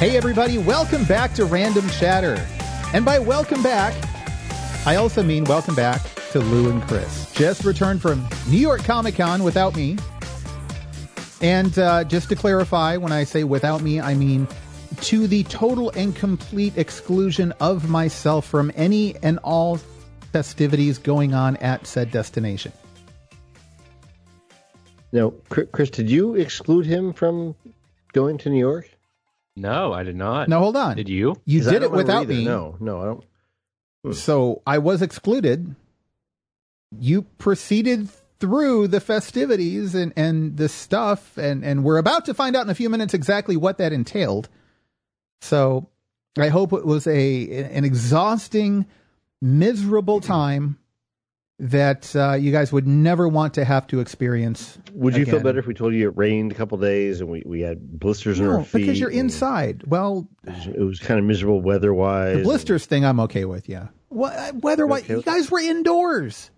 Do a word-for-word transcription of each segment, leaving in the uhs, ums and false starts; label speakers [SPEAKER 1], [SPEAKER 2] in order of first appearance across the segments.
[SPEAKER 1] Hey everybody, welcome back to Random Chatter. And by welcome back, I also mean welcome back to Lou and Chris. Just returned from New York Comic Con without me. And uh, just to clarify, when I say without me, I mean to the total and complete exclusion of myself from any and all festivities going on at said destination.
[SPEAKER 2] Now, Chris, did you exclude him from going to New York?
[SPEAKER 3] No, I did not.
[SPEAKER 1] No, hold on.
[SPEAKER 3] Did you?
[SPEAKER 1] You did it without
[SPEAKER 2] either.
[SPEAKER 1] me.
[SPEAKER 2] No, no, I don't. Hmm.
[SPEAKER 1] So I was excluded. You proceeded through the festivities and, and the stuff, and, and we're about to find out in a few minutes exactly what that entailed. So I hope it was a an exhausting, miserable time that uh, you guys would never want to have to experience.
[SPEAKER 2] Would you
[SPEAKER 1] again.
[SPEAKER 2] feel better if we told you it rained a couple days and we, we had blisters
[SPEAKER 1] no,
[SPEAKER 2] on our feet?
[SPEAKER 1] because you're inside. Well,
[SPEAKER 2] it was, it was kind of miserable weather-wise.
[SPEAKER 1] The blisters and... thing I'm okay with, yeah. What, weather-wise, okay you guys were indoors.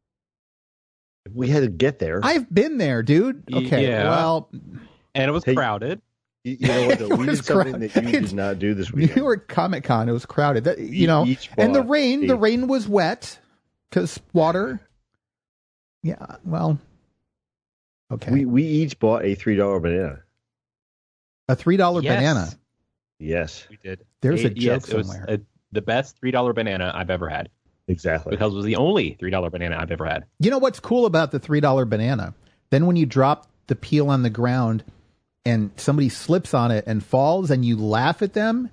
[SPEAKER 2] We had to get there.
[SPEAKER 1] I've been there, dude. Okay,
[SPEAKER 3] yeah.
[SPEAKER 1] well...
[SPEAKER 3] And it was hey, crowded.
[SPEAKER 2] You, you know what, though? We did something crowded. that you did not do this weekend.
[SPEAKER 1] New York Comic Con, it was crowded. That, you know, and the rain, the rain was wet. Because water, yeah, well, okay.
[SPEAKER 2] We we each bought a three dollar banana.
[SPEAKER 1] A three dollar
[SPEAKER 3] yes.
[SPEAKER 1] banana?
[SPEAKER 2] Yes.
[SPEAKER 3] We did.
[SPEAKER 1] There's
[SPEAKER 3] it,
[SPEAKER 1] a joke
[SPEAKER 3] yes,
[SPEAKER 1] somewhere.
[SPEAKER 3] It was a, the best three dollar banana I've ever had.
[SPEAKER 2] Exactly.
[SPEAKER 3] Because it was the only three dollar banana I've ever had.
[SPEAKER 1] You know what's cool about the three dollar banana? Then when you drop the peel on the ground and somebody slips on it and falls and you laugh at them,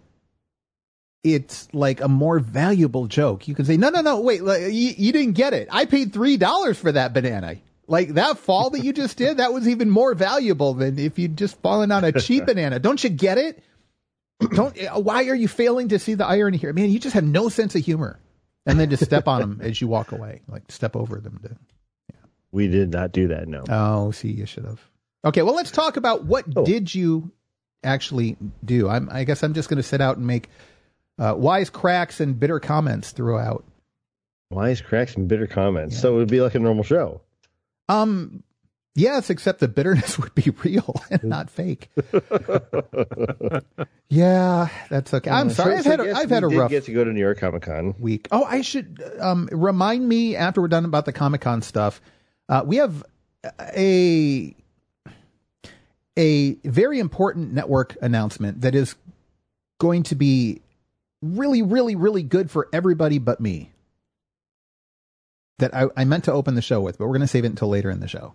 [SPEAKER 1] it's like a more valuable joke. You can say, no, no, no, wait, like, you, you didn't get it. I paid three dollars for that banana. Like that fall that you just did, that was even more valuable than if you'd just fallen on a cheap banana. Don't you get it? Don't. Why are you failing to see the irony here? Man, you just have no sense of humor. And then just step on them as you walk away, like step over them. To, yeah.
[SPEAKER 2] We did not do that, no.
[SPEAKER 1] Oh, see, you should have. Okay, well, let's talk about what oh. did you actually do. I'm, I guess I'm just going to sit out and make Uh, wise cracks and bitter comments throughout.
[SPEAKER 2] Wise cracks and bitter comments. Yeah. So it would be like a normal show.
[SPEAKER 1] Um, yes, except the bitterness would be real and not fake. Yeah, that's okay. I'm sorry.
[SPEAKER 2] So,
[SPEAKER 1] I've
[SPEAKER 2] so
[SPEAKER 1] had a, I've had a
[SPEAKER 2] did
[SPEAKER 1] rough
[SPEAKER 2] get to go to New York Comic Con
[SPEAKER 1] week. Oh, I should um remind me after we're done about the Comic Con stuff. Uh, we have a a very important network announcement that is going to be really, really, really good for everybody but me. That I, I meant to open the show with, but we're going to save it until later in the show.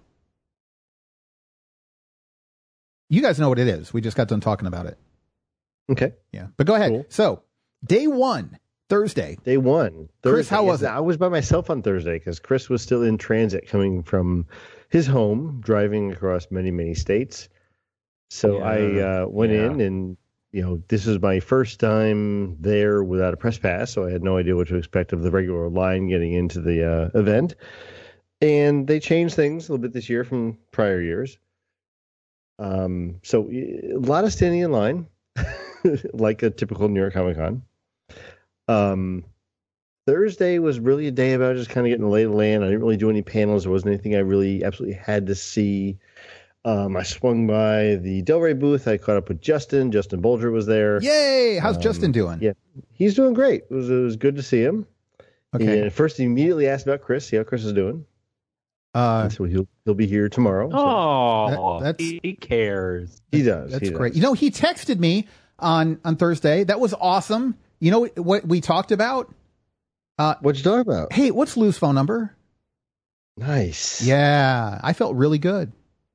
[SPEAKER 1] You guys know what it is. We just got done talking about it.
[SPEAKER 2] Okay.
[SPEAKER 1] Yeah. But go ahead.
[SPEAKER 2] Cool.
[SPEAKER 1] So, day one, Thursday.
[SPEAKER 2] Day one. Thursday.
[SPEAKER 1] Chris, how was
[SPEAKER 2] yes,
[SPEAKER 1] it?
[SPEAKER 2] I was by myself on Thursday because Chris was still in transit coming from his home, driving across many, many states. So yeah. I uh, went yeah. in and you know, this is my first time there without a press pass, so I had no idea what to expect of the regular line getting into the uh, event. And they changed things a little bit this year from prior years. Um, so a lot of standing in line, like a typical New York Comic Con. Um, Thursday was really a day about just kind of getting the lay of the land. I didn't really do any panels. There wasn't anything I really absolutely had to see. Um, I swung by the Del Rey booth. I caught up with Justin. Justin Bolger was there.
[SPEAKER 1] Yay! How's
[SPEAKER 2] um,
[SPEAKER 1] Justin doing?
[SPEAKER 2] Yeah, he's doing great. It was it was good to see him.
[SPEAKER 1] Okay.
[SPEAKER 2] And first, he immediately asked about Chris. See how Chris is doing.
[SPEAKER 1] Uh,
[SPEAKER 2] and so he'll he'll be here tomorrow.
[SPEAKER 3] Oh,
[SPEAKER 1] so. that, that's,
[SPEAKER 3] he cares.
[SPEAKER 2] He does.
[SPEAKER 1] That's
[SPEAKER 2] he
[SPEAKER 1] great.
[SPEAKER 2] does.
[SPEAKER 1] You know, he texted me on on Thursday. That was awesome. You know what we talked about?
[SPEAKER 2] Uh, What'd you talk about?
[SPEAKER 1] Hey, what's Lou's phone number?
[SPEAKER 2] Nice.
[SPEAKER 1] Yeah, I felt really good.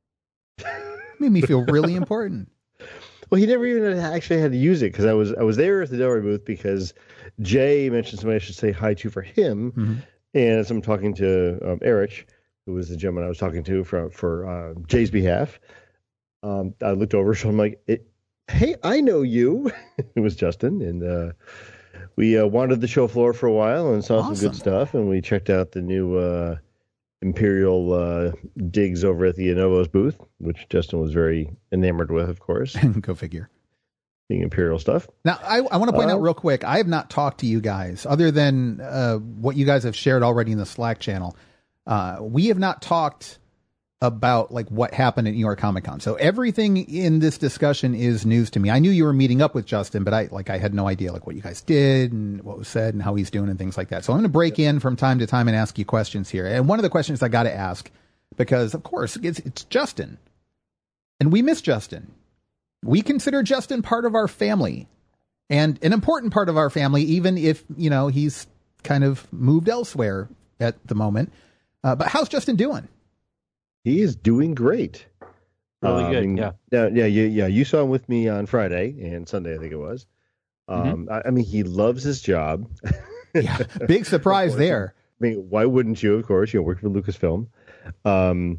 [SPEAKER 1] Made me feel really important.
[SPEAKER 2] Well, he never even actually had to use it because I was I was there at the Del Rey booth because Jay mentioned somebody I should say hi to for him,
[SPEAKER 1] mm-hmm.
[SPEAKER 2] and as I'm talking to um, Eric, who was the gentleman I was talking to for for uh, Jay's behalf, um, I looked over, so I'm like, it, "Hey, I know you." It was Justin, and uh, we uh, wandered the show floor for a while and saw
[SPEAKER 1] awesome.
[SPEAKER 2] some good stuff, and we checked out the new uh, Imperial uh, digs over at the Anovo's booth, which Justin was very enamored with, of course.
[SPEAKER 1] Go figure.
[SPEAKER 2] Being Imperial stuff.
[SPEAKER 1] Now, I, I want to point uh, out real quick, I have not talked to you guys, other than uh, what you guys have shared already in the Slack channel. Uh, we have not talked about like what happened at New York Comic Con. So everything in this discussion is news to me. I knew you were meeting up with Justin, but I like I had no idea like what you guys did and what was said and how he's doing and things like that. So I'm going to break in from time to time and ask you questions here. And one of the questions I got to ask, because of course it's, it's Justin, and we miss Justin. We consider Justin part of our family and an important part of our family, even if, you know, he's kind of moved elsewhere at the moment. Uh, but how's Justin doing?
[SPEAKER 2] He is doing great.
[SPEAKER 3] Really
[SPEAKER 2] um,
[SPEAKER 3] good. Yeah.
[SPEAKER 2] Yeah. Yeah. Yeah. Yeah. You saw him with me on Friday and Sunday, I think it was. Um, mm-hmm. I, I mean, he loves his job.
[SPEAKER 1] Yeah. Big surprise there.
[SPEAKER 2] I mean, why wouldn't you? Of course, you know, work for Lucasfilm. Um,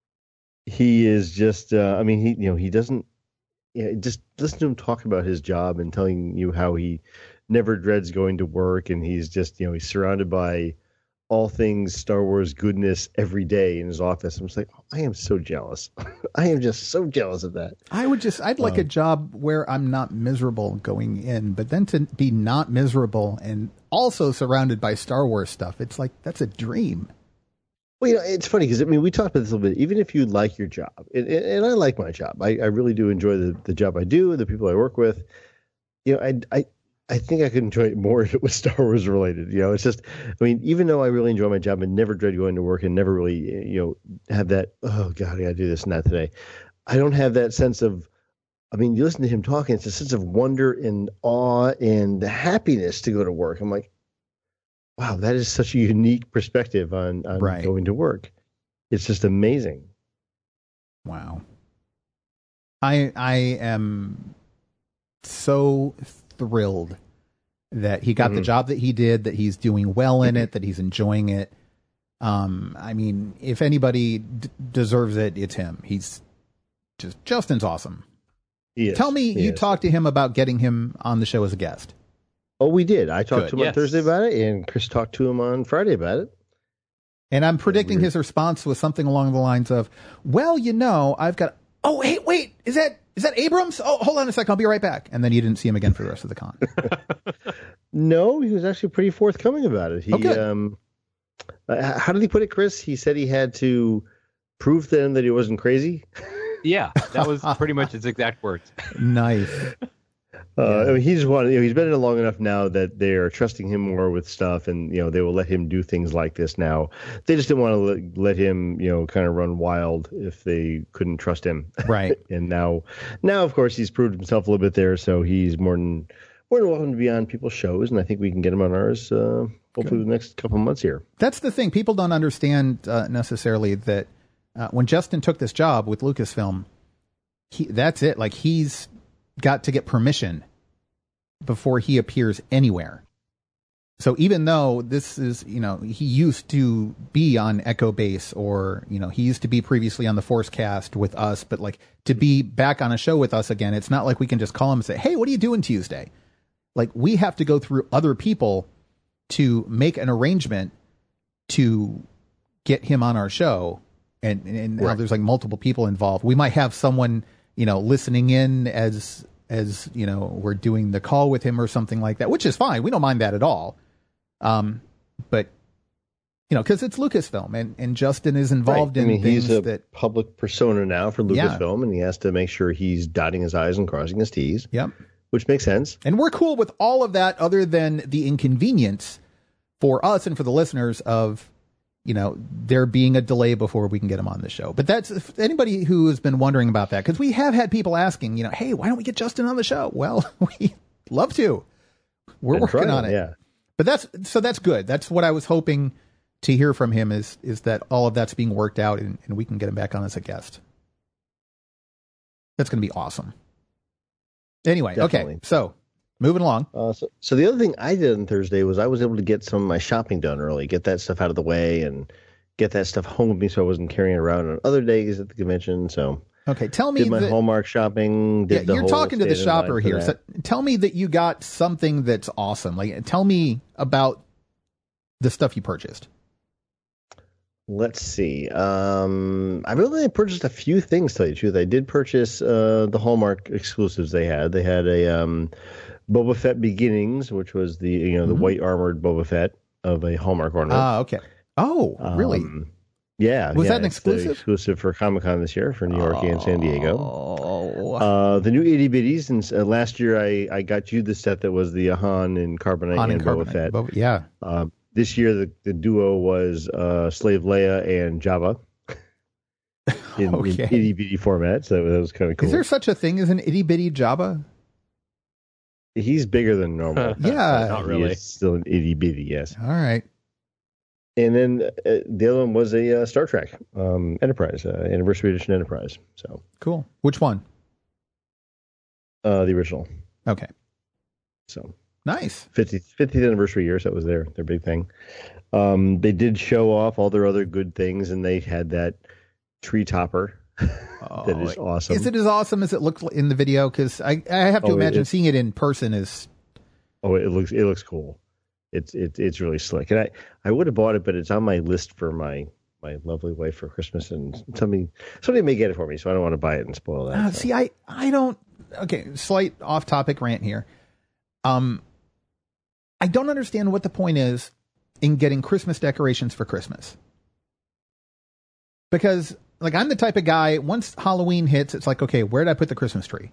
[SPEAKER 2] he is just, uh, I mean, he, you know, he doesn't, yeah, just listen to him talk about his job and telling you how he never dreads going to work. And he's just, you know, he's surrounded by all things Star Wars goodness every day in his office. I'm just like, oh, I am so jealous. I am just so jealous of that.
[SPEAKER 1] I would just, I'd like um, a job where I'm not miserable going in, but then to be not miserable and also surrounded by Star Wars stuff, it's like, that's a dream.
[SPEAKER 2] Well, you know, it's funny because, I mean, we talked about this a little bit. Even if you like your job, and, and I like my job, I, I really do enjoy the, the job I do, the people I work with. You know, I, I, I think I could enjoy it more if it was Star Wars related. You know, it's just, I mean, even though I really enjoy my job and never dread going to work and never really, you know, have that, oh, God, I got to do this and that today. I don't have that sense of, I mean, you listen to him talking, it's a sense of wonder and awe and happiness to go to work. I'm like, wow, that is such a unique perspective on, on
[SPEAKER 1] right.
[SPEAKER 2] going to work. It's just amazing.
[SPEAKER 1] Wow. I I am so thrilled that he got mm-hmm. the job that he did, that he's doing well in it, that he's enjoying it. Um, I mean, if anybody d- deserves it, it's him. He's just, Justin's awesome.
[SPEAKER 2] He is.
[SPEAKER 1] Tell me
[SPEAKER 2] he
[SPEAKER 1] you
[SPEAKER 2] is.
[SPEAKER 1] talked to him about getting him on the show as a guest.
[SPEAKER 2] Oh, we did. I talked
[SPEAKER 1] Good.
[SPEAKER 2] to him
[SPEAKER 3] yes.
[SPEAKER 2] on Thursday about it, and Chris talked to him on Friday about it.
[SPEAKER 1] And I'm predicting his response was something along the lines of, well, you know, I've got, oh, hey, wait, is that, is that Abrams? Oh, hold on a second. I'll be right back. And then you didn't see him again for the rest of the con.
[SPEAKER 2] No, he was actually pretty forthcoming about it. He,
[SPEAKER 1] oh, good.
[SPEAKER 2] um, uh, how did he put it, Chris? He said he had to prove to him that he wasn't crazy.
[SPEAKER 3] Yeah, that was pretty much his exact words.
[SPEAKER 1] Nice.
[SPEAKER 2] Uh,
[SPEAKER 1] Yeah.
[SPEAKER 2] I mean, he's one. You know, he's been in it long enough now that they are trusting him more with stuff, and you know they will let him do things like this now. They just didn't want to let, let him, you know, kind of run wild if they couldn't trust him.
[SPEAKER 1] Right.
[SPEAKER 2] And now, now of course, he's proved himself a little bit there, so he's more than more than welcome to be on people's shows, and I think we can get him on ours. Uh, hopefully, the next couple of months here.
[SPEAKER 1] That's the thing. People don't understand uh, necessarily that uh, when Justin took this job with Lucasfilm, he, that's it. Like he's got to get permission before he appears anywhere. So even though this is, you know, he used to be on Echo Base, or, you know, he used to be previously on the Force Cast with us, but like to be back on a show with us again, it's not like we can just call him and say, hey, what are you doing Tuesday? Like we have to go through other people to make an arrangement to get him on our show. And, and now
[SPEAKER 2] right.
[SPEAKER 1] there's like multiple people involved. We might have someone, you know, listening in as, as, you know, we're doing the call with him or something like that, which is fine. We don't mind that at all. Um, but, you know, because it's Lucasfilm, and, and Justin is involved
[SPEAKER 2] right.
[SPEAKER 1] in
[SPEAKER 2] I mean,
[SPEAKER 1] things
[SPEAKER 2] he's a
[SPEAKER 1] that...
[SPEAKER 2] public persona now for Lucasfilm, yeah. and he has to make sure he's dotting his I's and crossing his T's.
[SPEAKER 1] Yep.
[SPEAKER 2] Which makes sense.
[SPEAKER 1] And we're cool with all of that, other than the inconvenience for us and for the listeners of, you know, there being a delay before we can get him on the show. But that's, if anybody who has been wondering about that, because we have had people asking, you know, hey, why don't we get Justin on the show? Well, we love to. We're
[SPEAKER 2] Been
[SPEAKER 1] working
[SPEAKER 2] trying,
[SPEAKER 1] on it.
[SPEAKER 2] Yeah.
[SPEAKER 1] But that's, so that's good. That's what I was hoping to hear from him, is, is that all of that's being worked out, and, and we can get him back on as a guest. That's going to be awesome. Anyway,
[SPEAKER 2] Definitely.
[SPEAKER 1] Okay, so moving along.
[SPEAKER 2] Uh, so, so the other thing I did on Thursday was I was able to get some of my shopping done early, get that stuff out of the way, and get that stuff home with me, so I wasn't carrying it around on other days at the convention. So
[SPEAKER 1] okay, tell me
[SPEAKER 2] did my
[SPEAKER 1] that,
[SPEAKER 2] Hallmark shopping. Did
[SPEAKER 1] yeah,
[SPEAKER 2] the
[SPEAKER 1] you're
[SPEAKER 2] whole
[SPEAKER 1] talking to the
[SPEAKER 2] state of
[SPEAKER 1] shopper
[SPEAKER 2] mind for
[SPEAKER 1] here. So
[SPEAKER 2] that.
[SPEAKER 1] tell me that you got something that's awesome. Like, tell me about the stuff you purchased.
[SPEAKER 2] Let's see. Um, I really purchased a few things, to tell you the truth. I did purchase uh, the Hallmark exclusives they had. They had a um, Boba Fett Beginnings, which was the you know the
[SPEAKER 1] Mm-hmm.
[SPEAKER 2] white armored Boba Fett of a Hallmark ornament.
[SPEAKER 1] Ah, okay. Oh, really?
[SPEAKER 2] Um, Yeah.
[SPEAKER 1] Was
[SPEAKER 2] yeah,
[SPEAKER 1] that an
[SPEAKER 2] it's the
[SPEAKER 1] exclusive?
[SPEAKER 2] exclusive for Comic-Con this year for New York and San Diego.
[SPEAKER 1] Oh.
[SPEAKER 2] Uh, the new itty bitties, and uh, last year I, I got you the set that was the Han and Carbonite
[SPEAKER 1] Han
[SPEAKER 2] and,
[SPEAKER 1] and
[SPEAKER 2] Boba
[SPEAKER 1] Carbonite.
[SPEAKER 2] Fett.
[SPEAKER 1] Boba- yeah.
[SPEAKER 2] Um, this year the, the duo was uh, Slave Leia and Jabba in,
[SPEAKER 1] Okay.
[SPEAKER 2] in itty bitty format, so that was, that was kind of cool.
[SPEAKER 1] Is there such a thing as an itty bitty Jabba?
[SPEAKER 2] He's bigger than normal.
[SPEAKER 1] Yeah.
[SPEAKER 3] Not
[SPEAKER 2] He
[SPEAKER 3] really.
[SPEAKER 2] is still an itty bitty, yes.
[SPEAKER 1] All right.
[SPEAKER 2] And then uh, the other one was a uh, Star Trek um, Enterprise, uh, Anniversary Edition Enterprise. So
[SPEAKER 1] Cool. Which one?
[SPEAKER 2] uh, the original.
[SPEAKER 1] Okay.
[SPEAKER 2] So
[SPEAKER 1] Nice.
[SPEAKER 2] fiftieth, fiftieth anniversary year, so that was their their big thing. Um, they did show off all their other good things, and they had that tree topper that is awesome.
[SPEAKER 1] Is it as awesome as it looked in the video? Because I, I have to
[SPEAKER 2] Oh, it
[SPEAKER 1] imagine
[SPEAKER 2] is.
[SPEAKER 1] seeing it in person is.
[SPEAKER 2] Oh, it looks it looks cool. It's it, it's really slick, and I, I would have bought it, but it's on my list for my, my lovely wife for Christmas, and somebody somebody may get it for me, so I don't want to buy it and spoil that.
[SPEAKER 1] Uh,
[SPEAKER 2] so.
[SPEAKER 1] see, I I don't. Okay, slight off topic rant here. Um, I don't understand what the point is in getting Christmas decorations for Christmas. Because, like, I'm the type of guy, once Halloween hits, it's like, okay, where did I put the Christmas tree?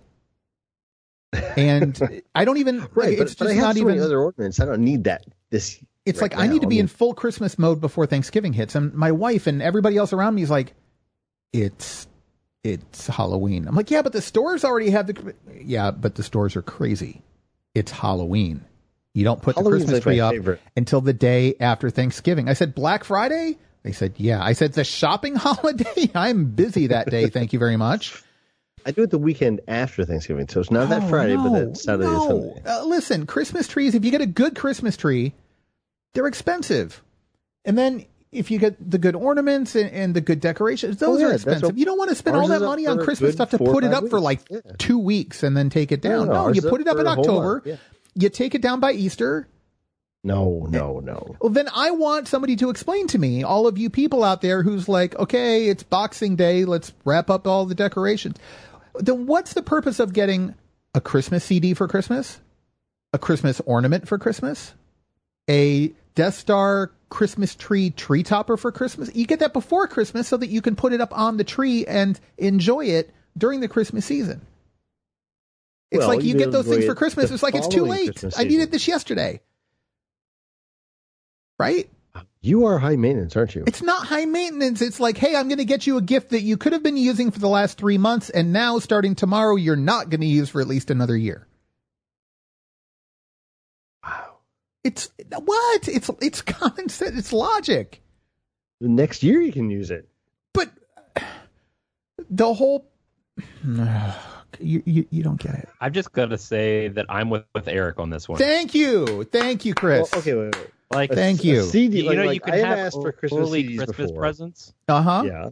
[SPEAKER 1] And I don't even,
[SPEAKER 2] right,
[SPEAKER 1] like,
[SPEAKER 2] but,
[SPEAKER 1] it's
[SPEAKER 2] but
[SPEAKER 1] just
[SPEAKER 2] I have
[SPEAKER 1] not
[SPEAKER 2] so
[SPEAKER 1] even,
[SPEAKER 2] many other ornaments. I don't need that. This
[SPEAKER 1] it's
[SPEAKER 2] right
[SPEAKER 1] like, I
[SPEAKER 2] now.
[SPEAKER 1] need to be
[SPEAKER 2] I mean,
[SPEAKER 1] in full Christmas mode before Thanksgiving hits. And my wife and everybody else around me is like, it's, it's Halloween. I'm like, yeah, but the stores already have the, yeah, but the stores are crazy. It's Halloween. You don't put
[SPEAKER 2] Halloween's
[SPEAKER 1] the Christmas
[SPEAKER 2] like my
[SPEAKER 1] tree up
[SPEAKER 2] favorite.
[SPEAKER 1] until the day after Thanksgiving. I said, Black Friday? They said, yeah. I said, the shopping holiday? I'm busy that day. Thank you very much.
[SPEAKER 2] I do it the weekend after Thanksgiving, so it's not that
[SPEAKER 1] Oh,
[SPEAKER 2] Friday,
[SPEAKER 1] no,
[SPEAKER 2] but that Saturday
[SPEAKER 1] no.
[SPEAKER 2] and Sunday.
[SPEAKER 1] Uh, listen, Christmas trees, if you get a good Christmas tree, they're expensive. And then if you get the good ornaments and, and the good decorations, those
[SPEAKER 2] Oh, yeah,
[SPEAKER 1] are
[SPEAKER 2] that's
[SPEAKER 1] expensive.
[SPEAKER 2] what-
[SPEAKER 1] You don't want to spend all
[SPEAKER 2] ours
[SPEAKER 1] that
[SPEAKER 2] is up
[SPEAKER 1] money
[SPEAKER 2] for
[SPEAKER 1] on
[SPEAKER 2] a
[SPEAKER 1] Christmas
[SPEAKER 2] good
[SPEAKER 1] stuff to
[SPEAKER 2] four or
[SPEAKER 1] put it
[SPEAKER 2] five
[SPEAKER 1] up for
[SPEAKER 2] weeks.
[SPEAKER 1] like
[SPEAKER 2] Yeah.
[SPEAKER 1] two weeks and then take it down.
[SPEAKER 2] No,
[SPEAKER 1] No,
[SPEAKER 2] ours
[SPEAKER 1] you
[SPEAKER 2] is
[SPEAKER 1] put it up
[SPEAKER 2] for
[SPEAKER 1] in
[SPEAKER 2] a whole
[SPEAKER 1] October.
[SPEAKER 2] month, yeah.
[SPEAKER 1] You take it down by Easter.
[SPEAKER 2] No, no, no.
[SPEAKER 1] Well, then I want somebody to explain to me, all of you people out there who's like, okay, it's Boxing Day, let's wrap up all the decorations. Then what's the purpose of getting a Christmas C D for Christmas? A Christmas ornament for Christmas? A Death Star Christmas tree tree topper for Christmas? You get that before Christmas so that you can put it up on the tree and enjoy it during the Christmas season. It's
[SPEAKER 2] Well,
[SPEAKER 1] like you
[SPEAKER 2] you
[SPEAKER 1] get those things
[SPEAKER 2] enjoy
[SPEAKER 1] for
[SPEAKER 2] it
[SPEAKER 1] Christmas.
[SPEAKER 2] the
[SPEAKER 1] It's like it's too
[SPEAKER 2] following
[SPEAKER 1] late.
[SPEAKER 2] Christmas
[SPEAKER 1] I needed
[SPEAKER 2] season.
[SPEAKER 1] this yesterday. Right?
[SPEAKER 2] You are high maintenance, aren't you?
[SPEAKER 1] It's not high maintenance. It's like, hey, I'm going to get you a gift that you could have been using for the last three months, and now starting tomorrow, you're not going to use for at least another year.
[SPEAKER 2] Wow.
[SPEAKER 1] It's what? It's it's common sense. It's logic.
[SPEAKER 2] The next year you can use it.
[SPEAKER 1] But the whole you you, you don't get it.
[SPEAKER 3] I've just got to say that I'm with, with Eric on this one.
[SPEAKER 1] Thank you, thank you, Chris.
[SPEAKER 2] Well, okay, wait, wait.
[SPEAKER 3] Like,
[SPEAKER 2] A-
[SPEAKER 1] Thank
[SPEAKER 2] a
[SPEAKER 1] you.
[SPEAKER 2] C D,
[SPEAKER 3] you
[SPEAKER 2] like,
[SPEAKER 3] know,
[SPEAKER 2] like,
[SPEAKER 3] you can
[SPEAKER 2] I have
[SPEAKER 3] have
[SPEAKER 2] asked for Christmas
[SPEAKER 3] early
[SPEAKER 2] C Ds
[SPEAKER 3] Christmas
[SPEAKER 2] before.
[SPEAKER 3] presents.
[SPEAKER 1] Uh huh.
[SPEAKER 2] Yeah.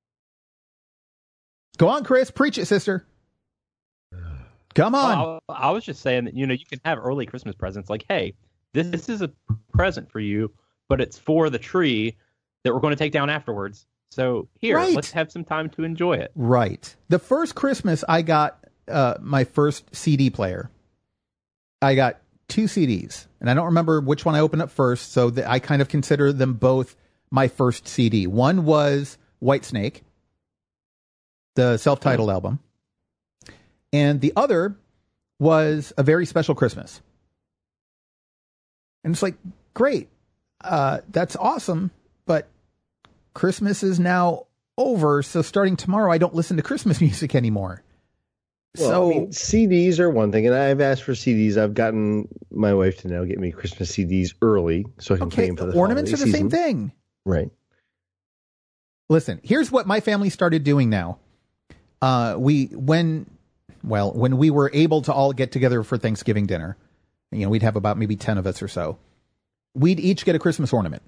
[SPEAKER 1] Go on, Chris. Preach it, sister. Come on.
[SPEAKER 3] Well, I, I was just saying that, you know, you can have early Christmas presents. Like, hey, this, this is a present for you, but it's for the tree that we're going to take down afterwards. So here,
[SPEAKER 1] Right.
[SPEAKER 3] let's have some time to enjoy it.
[SPEAKER 1] Right. The first Christmas I got uh, my first C D player. I got two C Ds, and I don't remember which one I opened up first, so that I kind of consider them both my first C D. One was Whitesnake, the self-titled album, and the other was A Very Special Christmas. And it's like, great, uh, that's awesome, but Christmas is now over, so starting tomorrow, I don't listen to Christmas music anymore.
[SPEAKER 2] Well,
[SPEAKER 1] so
[SPEAKER 2] I mean, C Ds are one thing, and I've asked for C Ds. I've gotten my wife to now get me Christmas C Ds early, so I can play
[SPEAKER 1] okay,
[SPEAKER 2] them for the
[SPEAKER 1] ornaments are
[SPEAKER 2] holiday
[SPEAKER 1] the same
[SPEAKER 2] season.
[SPEAKER 1] thing.
[SPEAKER 2] Right.
[SPEAKER 1] Listen, here's what my family started doing now. Uh, we when well when we were able to all get together for Thanksgiving dinner, you know, we'd have about maybe ten of us or so. We'd each get a Christmas ornament,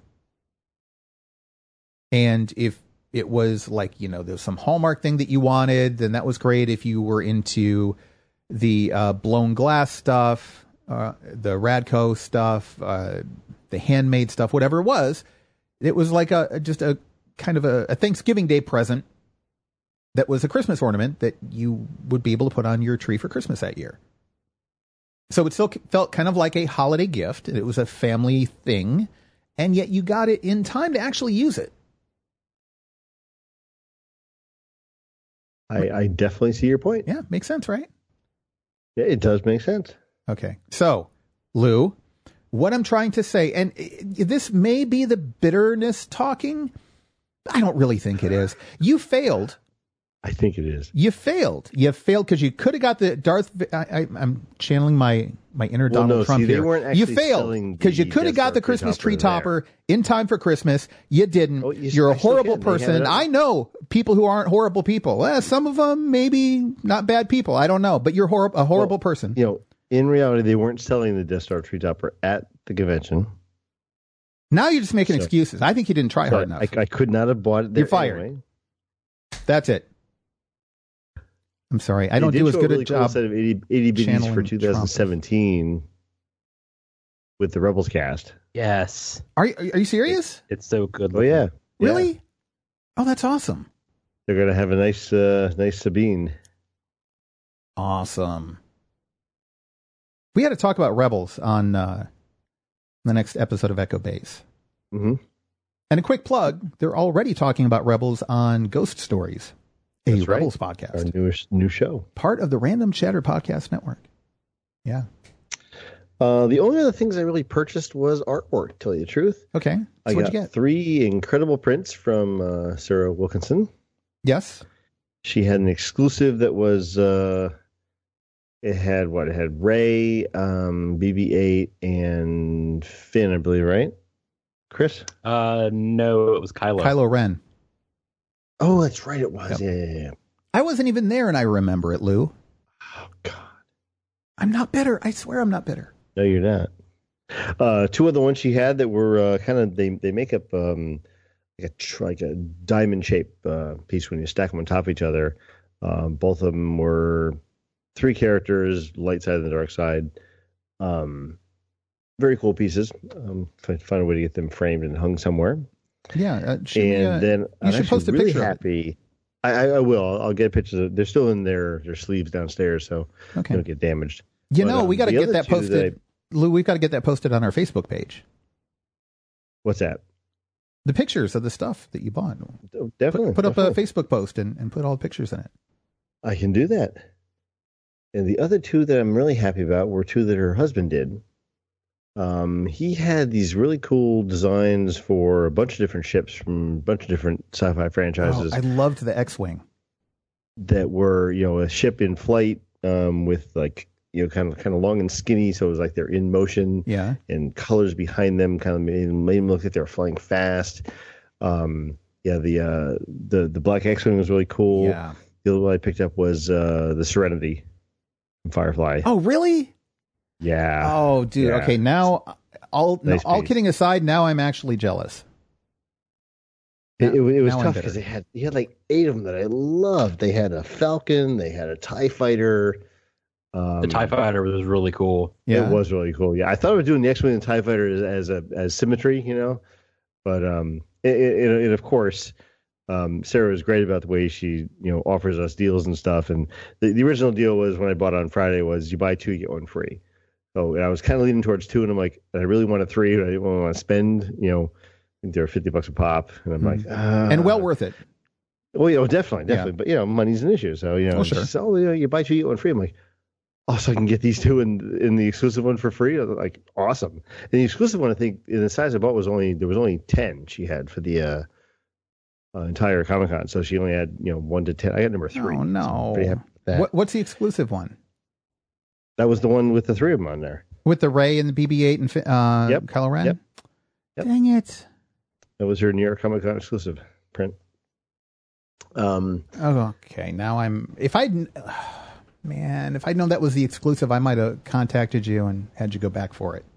[SPEAKER 1] and if it was like, you know, there's some Hallmark thing that you wanted, then that was great. If you were into the uh, blown glass stuff, uh, the Radco stuff, uh, the handmade stuff, whatever it was, it was like a just a kind of a, a Thanksgiving Day present that was a Christmas ornament that you would be able to put on your tree for Christmas that year. So it still felt kind of like a holiday gift. It was a family thing, and yet you got it in time to actually use it.
[SPEAKER 2] I, I definitely see your point.
[SPEAKER 1] Yeah, makes sense, right?
[SPEAKER 2] Yeah, it does make sense.
[SPEAKER 1] Okay. So, Lou, what I'm trying to say, and this may be the bitterness talking. I don't really think it is. You failed.
[SPEAKER 2] I think it is.
[SPEAKER 1] You failed. You failed because you could have got the Darth. I, I, I'm channeling my, my inner
[SPEAKER 2] Well,
[SPEAKER 1] Donald
[SPEAKER 2] no,
[SPEAKER 1] Trump
[SPEAKER 2] see, they
[SPEAKER 1] here.
[SPEAKER 2] weren't
[SPEAKER 1] You
[SPEAKER 2] actually
[SPEAKER 1] failed
[SPEAKER 2] selling
[SPEAKER 1] because you
[SPEAKER 2] the
[SPEAKER 1] could have
[SPEAKER 2] Death
[SPEAKER 1] got the
[SPEAKER 2] Star
[SPEAKER 1] Christmas tree
[SPEAKER 2] tree topper
[SPEAKER 1] topper in time for Christmas. You didn't.
[SPEAKER 2] Oh, you-
[SPEAKER 1] You're a
[SPEAKER 2] I still
[SPEAKER 1] horrible
[SPEAKER 2] can. They have
[SPEAKER 1] person.
[SPEAKER 2] it.
[SPEAKER 1] I know people who aren't horrible people. Eh, some of them maybe not bad people. I don't know, but you're hor- a horrible
[SPEAKER 2] Well,
[SPEAKER 1] person.
[SPEAKER 2] You know, in reality, they weren't selling the Death Star tree topper at the convention.
[SPEAKER 1] Now you're just making
[SPEAKER 2] So-
[SPEAKER 1] excuses. I think you didn't try
[SPEAKER 2] So
[SPEAKER 1] hard enough.
[SPEAKER 2] I, I could not have bought it there.
[SPEAKER 1] You're fired.
[SPEAKER 2] Anyway.
[SPEAKER 1] That's it. I'm sorry. I
[SPEAKER 2] They
[SPEAKER 1] don't
[SPEAKER 2] did
[SPEAKER 1] do as
[SPEAKER 2] show
[SPEAKER 1] good
[SPEAKER 2] really
[SPEAKER 1] a
[SPEAKER 2] cool
[SPEAKER 1] job.
[SPEAKER 2] set of eighty, eighty biddies
[SPEAKER 1] channeling
[SPEAKER 2] for twenty seventeen with the Rebels cast.
[SPEAKER 3] Yes.
[SPEAKER 1] Are you, are you serious?
[SPEAKER 3] It's so good.
[SPEAKER 2] Oh yeah,
[SPEAKER 1] Really?
[SPEAKER 2] Yeah.
[SPEAKER 1] Oh, that's awesome.
[SPEAKER 2] They're gonna have a nice, uh, nice Sabine.
[SPEAKER 1] Awesome. We had to talk about Rebels on uh, the next episode of Echo Base.
[SPEAKER 2] Mm-hmm.
[SPEAKER 1] And a quick plug, they're already talking about Rebels on Ghost Stories, a
[SPEAKER 2] That's right.
[SPEAKER 1] Rebels
[SPEAKER 2] Our
[SPEAKER 1] podcast,
[SPEAKER 2] newest new show.
[SPEAKER 1] part of the Random Chatter Podcast Network. Yeah.
[SPEAKER 2] Uh, the only other things I really purchased was artwork. To tell you the truth,
[SPEAKER 1] Okay. So
[SPEAKER 2] I
[SPEAKER 1] what'd
[SPEAKER 2] got
[SPEAKER 1] you get?
[SPEAKER 2] three incredible prints from uh, Sarah Wilkinson.
[SPEAKER 1] Yes.
[SPEAKER 2] She had an exclusive that was uh, it had what it had Ray, um, B B eight, and Finn, I believe, right? Chris?
[SPEAKER 3] Uh, no, it was Kylo.
[SPEAKER 1] Kylo Ren.
[SPEAKER 2] Oh, that's right, it was.
[SPEAKER 1] Yep.
[SPEAKER 2] Yeah, yeah, yeah.
[SPEAKER 1] I wasn't even there and I remember it, Lou.
[SPEAKER 2] Oh God,
[SPEAKER 1] I'm not bitter. I swear I'm not bitter.
[SPEAKER 2] no, you're not. Uh, two of the ones she had that were uh, kind of they they make up um, like a tr- like a diamond shaped uh, piece when you stack them on top of each other. Um, both of them were three characters, light side and the dark side. Um, very cool pieces. Um, find, find a way to get them framed and hung somewhere.
[SPEAKER 1] Yeah. Uh, should we,
[SPEAKER 2] And
[SPEAKER 1] uh,
[SPEAKER 2] then
[SPEAKER 1] you
[SPEAKER 2] I'm
[SPEAKER 1] should
[SPEAKER 2] actually
[SPEAKER 1] post a
[SPEAKER 2] really
[SPEAKER 1] picture of it.
[SPEAKER 2] happy. I, I, I will. I'll, I'll get pictures. Of, they're still in their their sleeves downstairs, so
[SPEAKER 1] Okay.
[SPEAKER 2] they don't get damaged.
[SPEAKER 1] You
[SPEAKER 2] But,
[SPEAKER 1] know,
[SPEAKER 2] um,
[SPEAKER 1] we got to
[SPEAKER 2] the
[SPEAKER 1] get
[SPEAKER 2] other
[SPEAKER 1] that
[SPEAKER 2] two
[SPEAKER 1] posted.
[SPEAKER 2] that
[SPEAKER 1] Lou, we've got to get that posted on our Facebook page.
[SPEAKER 2] What's that?
[SPEAKER 1] The pictures of the stuff that you bought.
[SPEAKER 2] Oh, definitely.
[SPEAKER 1] Put, put up
[SPEAKER 2] definitely.
[SPEAKER 1] a Facebook post and, and put all the pictures in it.
[SPEAKER 2] I can do that. And the other two that I'm really happy about were two that her husband did. Um, he had these really cool designs for a bunch of different ships from a bunch of different sci-fi franchises
[SPEAKER 1] Oh, I loved the X-Wing.
[SPEAKER 2] that were, you know, a ship in flight um, with like, you know, kind of kind of long and skinny, so it was like they're in motion.
[SPEAKER 1] Yeah.
[SPEAKER 2] And colors behind them kind of made, made them look like they were flying fast. Um, yeah, the uh, the the Black X-Wing was really cool.
[SPEAKER 1] Yeah.
[SPEAKER 2] The other one I picked up was uh, the Serenity from Firefly.
[SPEAKER 1] Oh, really?
[SPEAKER 2] Yeah.
[SPEAKER 1] Oh, dude.
[SPEAKER 2] Yeah.
[SPEAKER 1] Okay, now all
[SPEAKER 2] Nice
[SPEAKER 1] all
[SPEAKER 2] piece.
[SPEAKER 1] kidding aside, now I'm actually jealous.
[SPEAKER 2] It, it, it was
[SPEAKER 1] Now I'm
[SPEAKER 2] tough
[SPEAKER 1] bitter.
[SPEAKER 2] because they had you had like eight of them that I loved. They had a Falcon, they had a TIE Fighter. Um,
[SPEAKER 3] The TIE Fighter was really cool.
[SPEAKER 1] Yeah.
[SPEAKER 2] It was really cool. Yeah, I thought I was doing the X-Wing and TIE Fighter as, as a as symmetry, you know, but um, it, it, it, of course, um, Sarah was great about the way she you know offers us deals and stuff. And the, the original deal was when I bought it on Friday was you buy two you get one free. So and I was kind of leaning towards two, and I'm like, I really wanted three, but I didn't want to spend, you know, I think they were fifty bucks a pop, and I'm like, ah.
[SPEAKER 1] And well worth it.
[SPEAKER 2] Well, you know, definitely,
[SPEAKER 1] Yeah.
[SPEAKER 2] definitely, but you know, money's an issue. So you know,
[SPEAKER 1] Well, sure.
[SPEAKER 2] she said, oh, you know, you buy two, you get one free. I'm like, oh, so I can get these two in in the exclusive one for free. I was like, awesome. And the exclusive one, I think, in the size I bought was only there was only ten she had for the uh, uh, entire Comic Con. So she only had you know one to ten. I got number three.
[SPEAKER 1] Oh,
[SPEAKER 2] So
[SPEAKER 1] no.
[SPEAKER 2] I'm pretty happy with that.
[SPEAKER 1] What, what's the exclusive one?
[SPEAKER 2] That was the one with the three of them on there.
[SPEAKER 1] With the Ray and the B B eight and uh,
[SPEAKER 2] Yep.
[SPEAKER 1] Kylo Ren?
[SPEAKER 2] Yep. Yep.
[SPEAKER 1] Dang it.
[SPEAKER 2] That was her New York Comic Con exclusive print. Um,
[SPEAKER 1] Oh, okay. Now I'm. If I'd. Man, if I'd known that was the exclusive, I might have contacted you and had you go back for it.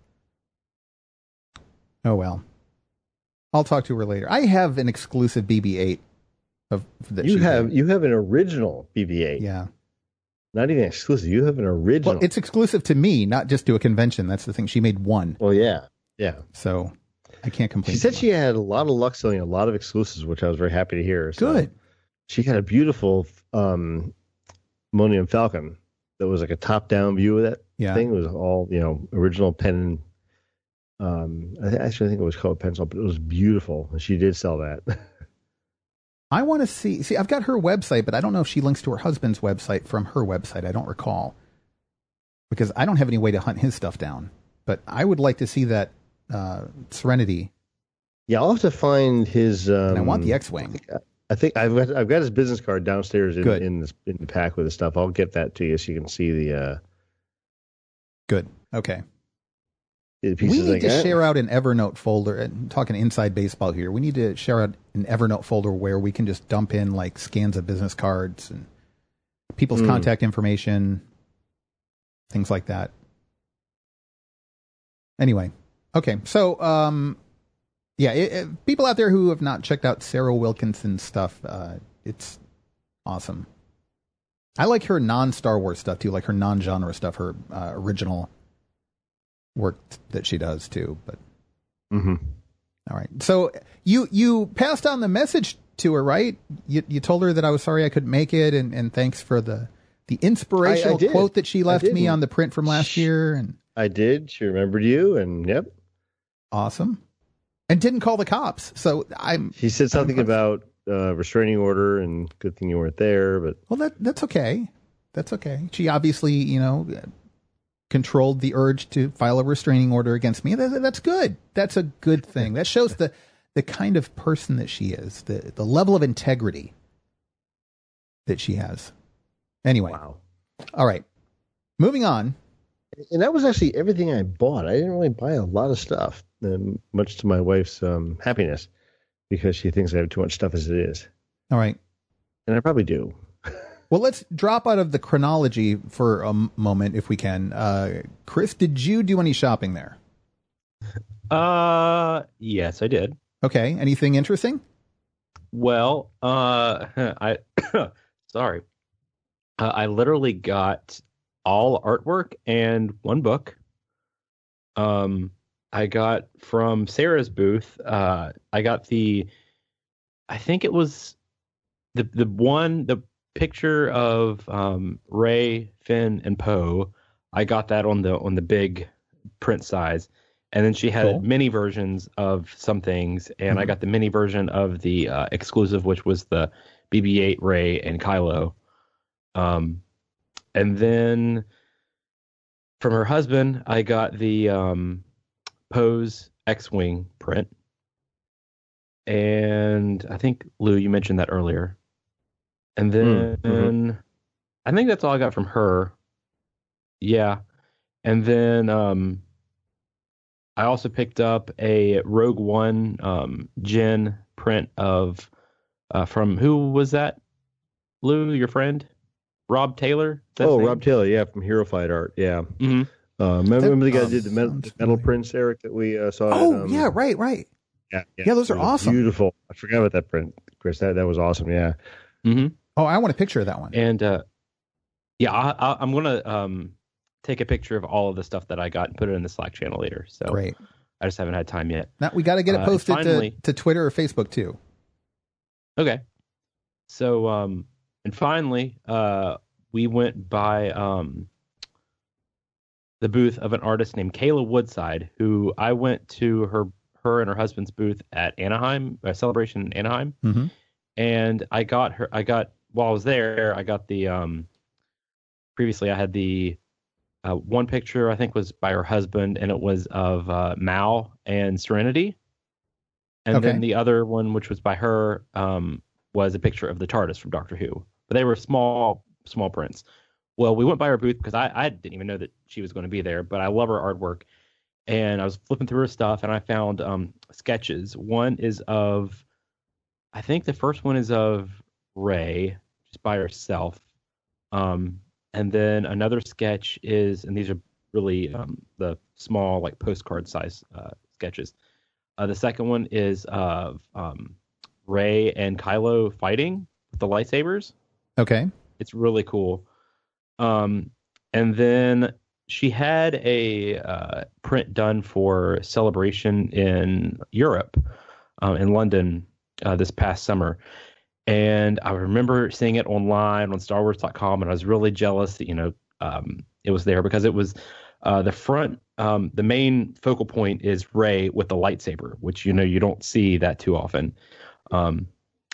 [SPEAKER 1] Oh, well. I'll talk to her later. I have an exclusive B B eight. Of, that
[SPEAKER 2] you
[SPEAKER 1] she
[SPEAKER 2] have
[SPEAKER 1] did.
[SPEAKER 2] you have an original B B eight.
[SPEAKER 1] Yeah.
[SPEAKER 2] Not even exclusive. You have an original.
[SPEAKER 1] Well, it's exclusive to me, not just to a convention. That's the thing. She made one.
[SPEAKER 2] well, yeah, yeah.
[SPEAKER 1] So I can't complain.
[SPEAKER 2] She said
[SPEAKER 1] too
[SPEAKER 2] she had a lot of luck selling a lot of exclusives, which I was very happy to hear. So
[SPEAKER 1] Good.
[SPEAKER 2] She had a beautiful um, Millennium Falcon that was like a top-down view of that
[SPEAKER 1] Yeah.
[SPEAKER 2] thing. It was all you know, original pen. Um, I th- actually I think it was called pencil, but it was beautiful. And she did sell that.
[SPEAKER 1] I want to see. See, I've got her website, but I don't know if she links to her husband's website from her website. I don't recall because I don't have any way to hunt his stuff down. But I would like to see that uh, Serenity.
[SPEAKER 2] Yeah, I'll have to find his. Um,
[SPEAKER 1] and I want the X-wing.
[SPEAKER 2] I think I've got, I've got his business card downstairs in
[SPEAKER 1] Good.
[SPEAKER 2] in, this, in the pack with the stuff. I'll get that to you so you can see the. Uh,
[SPEAKER 1] Good. Okay.
[SPEAKER 2] the
[SPEAKER 1] We
[SPEAKER 2] pieces
[SPEAKER 1] need
[SPEAKER 2] I
[SPEAKER 1] to
[SPEAKER 2] got.
[SPEAKER 1] share out an Evernote folder. And talking inside baseball here, we need to share out an Evernote folder where we can just dump in like scans of business cards and people's
[SPEAKER 2] Mm.
[SPEAKER 1] contact information, things like that. Anyway, okay. So, um, yeah, it, it, people out there who have not checked out Sarah Wilkinson's stuff, uh, it's awesome. I like her non-Star Wars stuff too, like her non-genre stuff, her uh, original work that she does too. But
[SPEAKER 2] Mm-hmm.
[SPEAKER 1] all right, so you you passed on the message to her, right? You you told her that I was sorry I couldn't make it, and, and thanks for the the inspirational
[SPEAKER 2] I- I did.
[SPEAKER 1] quote that she
[SPEAKER 2] I
[SPEAKER 1] left
[SPEAKER 2] did.
[SPEAKER 1] me on the print from last year, and
[SPEAKER 2] I did. She remembered you, and yep.
[SPEAKER 1] awesome, and didn't call the cops. So I'm
[SPEAKER 2] She said something
[SPEAKER 1] I'm
[SPEAKER 2] about uh, restraining order, and good thing you weren't there. But
[SPEAKER 1] well, that that's okay. That's okay. She obviously, you know, controlled the urge to file a restraining order against me. That, that's good. That's a good thing. That shows the the kind of person that she is, the the level of integrity that she has. Anyway,
[SPEAKER 2] wow.
[SPEAKER 1] all right, moving on.
[SPEAKER 2] And that was actually everything I bought. I didn't really buy a lot of stuff, um, much to my wife's um, happiness, because she thinks I have too much stuff as it is,
[SPEAKER 1] All right.
[SPEAKER 2] and I probably do.
[SPEAKER 1] Well, let's drop out of the chronology for a m- moment, if we can. Uh, Chris, did you do any shopping there?
[SPEAKER 3] Uh, yes, I did.
[SPEAKER 1] Okay. Anything interesting?
[SPEAKER 3] Well, uh, I sorry, uh, I literally got all artwork and one book. Um, I got from Sarah's booth. Uh, I got the, I think it was the the one the picture of um Rey, Finn, and Poe. I got that on the on the big print size. And then she had
[SPEAKER 1] Cool.
[SPEAKER 3] mini versions of some things, and I
[SPEAKER 1] Mhm.
[SPEAKER 3] got the mini version of the uh, exclusive, which was the B B eight Rey and Kylo. Um, and then from her husband, I got the um, Poe's X-wing print, and I think Lou, you mentioned that earlier. And then
[SPEAKER 2] Mm,
[SPEAKER 3] I think that's all I got from her. Yeah, and then um, I also picked up a Rogue One um, Gen print of uh, from who was that? Lou, your friend, Rob Taylor. Is that his
[SPEAKER 2] Oh,
[SPEAKER 3] name?
[SPEAKER 2] Rob Taylor, yeah, from Hero Fight Art, yeah.
[SPEAKER 3] Mhm.
[SPEAKER 2] Uh, remember,
[SPEAKER 1] That-
[SPEAKER 2] remember the guy
[SPEAKER 1] um,
[SPEAKER 2] who did the metal,
[SPEAKER 1] sounds
[SPEAKER 2] the metal
[SPEAKER 1] familiar.
[SPEAKER 2] prints, Eric, that we uh, saw?
[SPEAKER 1] Oh,
[SPEAKER 2] at, um,
[SPEAKER 1] yeah, right, right.
[SPEAKER 2] yeah,
[SPEAKER 1] Yeah, those are
[SPEAKER 2] It was
[SPEAKER 1] awesome.
[SPEAKER 2] Beautiful. I forgot about that print, Chris. That that was awesome. Yeah.
[SPEAKER 3] Mhm.
[SPEAKER 1] Oh, I want a picture of that one.
[SPEAKER 3] And uh, yeah, I, I, I'm gonna um, take a picture of all of the stuff that I got and put it in the Slack channel later. So
[SPEAKER 1] Great.
[SPEAKER 3] I just haven't had time yet.
[SPEAKER 1] Now we got to get it
[SPEAKER 3] Uh,
[SPEAKER 1] posted
[SPEAKER 3] finally-
[SPEAKER 1] to, to Twitter or Facebook too.
[SPEAKER 3] Okay. So, um, and finally, uh, we went by um, the booth of an artist named Kayla Woodside, who I went to her, her and her husband's booth at Anaheim, a celebration in Anaheim,
[SPEAKER 1] Mm-hmm.
[SPEAKER 3] and I got her. I got while I was there, I got the. Um, previously, I had the uh, one picture I think was by her husband, and it was of uh, Mal and Serenity, and
[SPEAKER 1] Okay.
[SPEAKER 3] then the other one, which was by her, um, was a picture of the TARDIS from Doctor Who. But they were small, small prints. Well, we went by her booth because I, I didn't even know that she was going to be there, but I love her artwork. And I was flipping through her stuff, and I found um, sketches. One is of, I think the first one is of Rey, just by herself. Um, and then another sketch is, and these are really um, the small, like postcard size uh, sketches. Uh, the second one is of um, Rey and Kylo fighting with the lightsabers.
[SPEAKER 1] Okay.
[SPEAKER 3] It's really cool. Um, and then she had a uh, print done for Celebration in Europe, um, in London, uh, this past summer. And I remember seeing it online on Star Wars dot com, and I was really jealous that, you know, um, it was there because it was uh, the front, um, the main focal point is Rey with the lightsaber, which, you know, you don't see that too often. Um,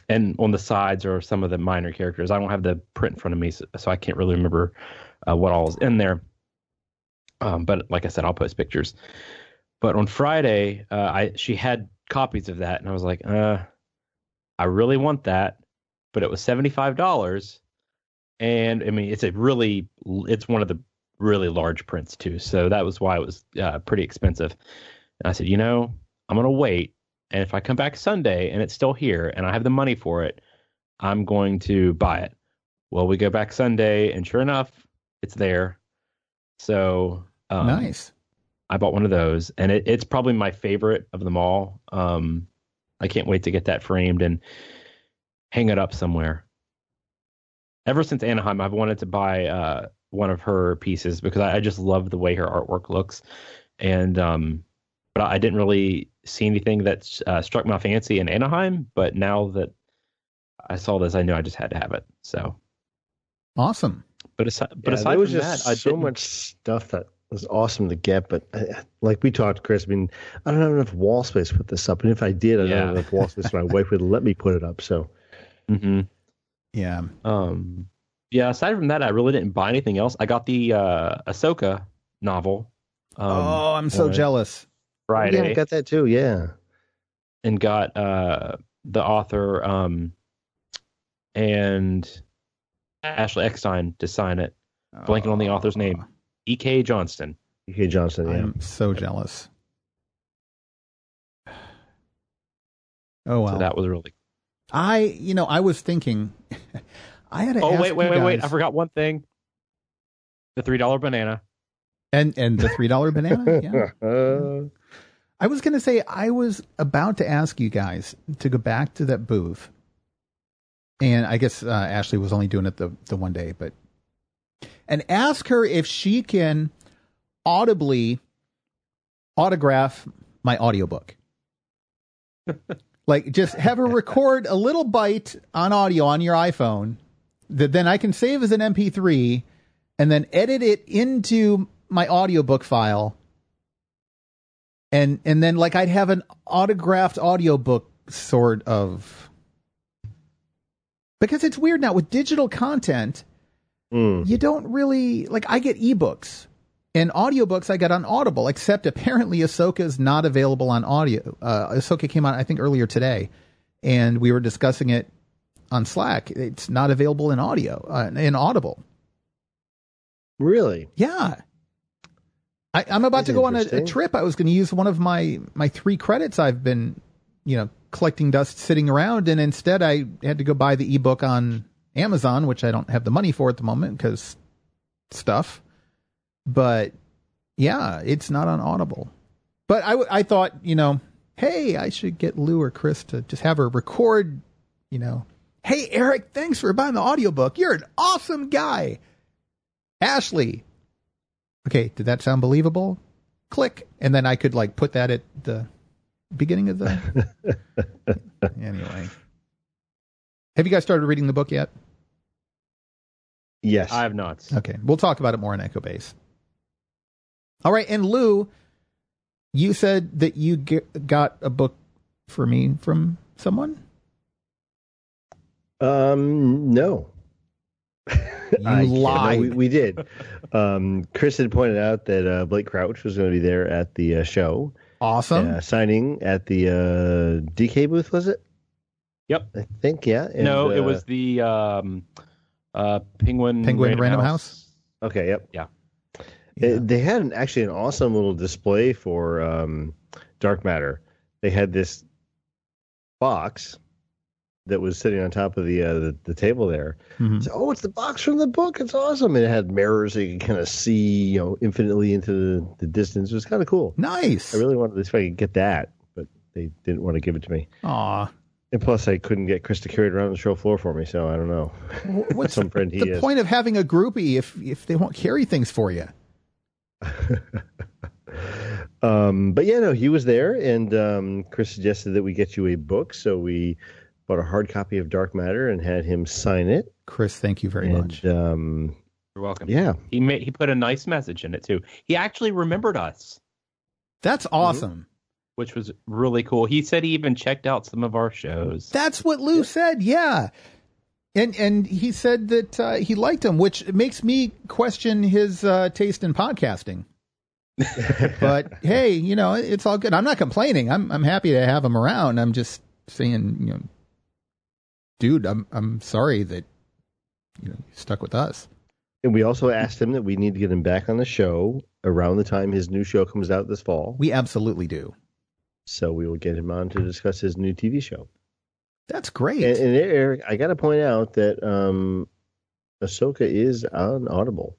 [SPEAKER 3] and on the sides are some of the minor characters. I don't have the print in front of me, so, so I can't really remember uh, what all is in there. Um, but like I said, I'll post pictures. But on Friday, uh, I she had copies of that, and I was like, uh, I really want that, but it was seventy-five dollars, and I mean, it's a really, it's one of the really large prints too, so that was why it was uh, pretty expensive. And I said, you know, I'm gonna wait, and if I come back Sunday and it's still here and I have the money for it, I'm going to buy it. Well, we go back Sunday, and sure enough, it's there. So um,
[SPEAKER 1] nice.
[SPEAKER 3] I bought one of those, and it, it's probably my favorite of them all. Um, I can't wait to get that framed and hang it up somewhere. Ever since Anaheim, I've wanted to buy uh, one of her pieces because I, I just love the way her artwork looks. And um, but I didn't really see anything that uh, struck my fancy in Anaheim. But now that I saw this, I knew I just had to have it. So
[SPEAKER 1] awesome.
[SPEAKER 3] But aside, but
[SPEAKER 2] yeah,
[SPEAKER 3] aside
[SPEAKER 2] there was
[SPEAKER 3] from
[SPEAKER 2] just
[SPEAKER 3] that, I
[SPEAKER 2] so
[SPEAKER 3] didn't...
[SPEAKER 2] much stuff that was awesome to get. But I, like we talked, Chris, I mean, I don't have enough wall space to put this up, and if I did, I don't
[SPEAKER 3] Yeah.
[SPEAKER 2] have enough wall space. My wife would let me put it up. So,
[SPEAKER 3] Mm-hmm.
[SPEAKER 1] Yeah.
[SPEAKER 3] Um, yeah. Aside from that, I really didn't buy anything else. I got the uh, Ahsoka novel. Um,
[SPEAKER 1] oh, I'm so
[SPEAKER 2] uh,
[SPEAKER 1] jealous.
[SPEAKER 3] Friday,
[SPEAKER 2] yeah, I got that too. Yeah,
[SPEAKER 3] and got uh, the author um, and Ashley Eckstein to sign it. Blanking on the author's name. E K. Johnston.
[SPEAKER 2] E K. Johnston. Yeah,
[SPEAKER 1] I'm so jealous. Oh well.
[SPEAKER 3] So that was really.
[SPEAKER 1] I, you know, I was thinking. I had to.
[SPEAKER 3] Oh
[SPEAKER 1] ask
[SPEAKER 3] wait, wait,
[SPEAKER 1] you
[SPEAKER 3] wait, wait!
[SPEAKER 1] guys-
[SPEAKER 3] I forgot one thing. The three dollar banana.
[SPEAKER 1] And and the three dollar banana. Yeah.
[SPEAKER 2] Uh,
[SPEAKER 1] I was going to say I was about to ask you guys to go back to that booth, and I guess uh, Ashley was only doing it the the one day, but and ask her if she can audibly autograph my audiobook. Like, just have her record a little bite on audio on your iPhone that then I can save as an M P three and then edit it into my audiobook file. And and then like I'd have an autographed audiobook sort of, because it's weird now with digital content,
[SPEAKER 2] mm.
[SPEAKER 1] you don't really, like, I get ebooks and audiobooks I get on Audible, except apparently Ahsoka is not available on audio. Uh, Ahsoka came out, I think, earlier today, and we were discussing it on Slack. It's not available in audio, uh, in Audible.
[SPEAKER 2] Really?
[SPEAKER 1] Yeah. I, I'm about
[SPEAKER 2] That's
[SPEAKER 1] to go on a, a
[SPEAKER 2] interesting.
[SPEAKER 1] trip. I was going to use one of my, my three credits I've been, you know, collecting dust sitting around, and instead I had to go buy the ebook on Amazon, which I don't have the money for at the moment because stuff. But yeah, it's not on Audible. But I, w- I thought, you know, hey, I should get Lou or Chris to just have her record, you know, hey, Eric, thanks for buying the audiobook. You're an awesome guy. Ashley. Okay, did that sound believable? Click. And then I could like put that at the beginning of the... Anyway. Have you guys started reading the book yet?
[SPEAKER 2] Yes.
[SPEAKER 3] I have not.
[SPEAKER 1] Okay, we'll talk about it more in Echo Base. All right, and Lou, you said that you get, got a book for me from someone?
[SPEAKER 2] Um, no.
[SPEAKER 1] You
[SPEAKER 2] I can't. No,
[SPEAKER 1] lied.
[SPEAKER 2] we, we did. Um, Chris had pointed out that uh, Blake Crouch was going to be there at the uh, show.
[SPEAKER 1] Awesome.
[SPEAKER 2] Uh, signing at the uh, D K booth, was it?
[SPEAKER 3] Yep.
[SPEAKER 2] I think, yeah. And,
[SPEAKER 3] no, it
[SPEAKER 2] uh,
[SPEAKER 3] was the um, uh, Penguin
[SPEAKER 1] Penguin
[SPEAKER 3] Random,
[SPEAKER 1] Random
[SPEAKER 3] House.
[SPEAKER 1] House?
[SPEAKER 2] Okay, yep.
[SPEAKER 3] Yeah.
[SPEAKER 1] Yeah.
[SPEAKER 2] Uh, They had an, actually an awesome little display for um, Dark Matter. They had this box that was sitting on top of the uh, the, the table there.
[SPEAKER 1] Mhm.
[SPEAKER 2] So, oh, it's the box from the book. It's awesome. And it had mirrors so you could kind of see, you know, infinitely into the, the distance. It was kind of cool.
[SPEAKER 1] Nice.
[SPEAKER 2] I really wanted to see if I could get that, but they didn't want to give it to me.
[SPEAKER 1] Aw.
[SPEAKER 2] And plus, I couldn't get Chris to carry it around the show floor for me, so I don't know.
[SPEAKER 1] What's
[SPEAKER 2] Some friend he
[SPEAKER 1] the
[SPEAKER 2] is.
[SPEAKER 1] point of having a groupie if if they won't carry things for you?
[SPEAKER 2] um, but yeah, no, he was there, and um, Chris suggested that we get you a book, so we bought a hard copy of Dark Matter and had him sign it.
[SPEAKER 1] Chris, thank you very
[SPEAKER 2] and,
[SPEAKER 1] much.
[SPEAKER 2] Um,
[SPEAKER 3] You're welcome.
[SPEAKER 2] yeah,
[SPEAKER 3] He made he put a nice message in it too. He actually remembered us.
[SPEAKER 1] That's awesome.
[SPEAKER 3] which was really cool. He said he even checked out some of our shows.
[SPEAKER 1] That's what Lou said. Yeah. And and he said that uh, he liked them, which makes me question his uh, taste in podcasting. But hey, you know, it's all good. I'm not complaining. I'm I'm happy to have him around. I'm just saying, you know, dude, I'm I'm sorry that you know you stuck with us.
[SPEAKER 2] And we also asked him that we need to get him back on the show around the time his new show comes out this fall.
[SPEAKER 1] We absolutely do.
[SPEAKER 2] So we will get him on to discuss his new T V show.
[SPEAKER 1] That's great.
[SPEAKER 2] And, and Eric, I got to point out that um, Ahsoka is on Audible.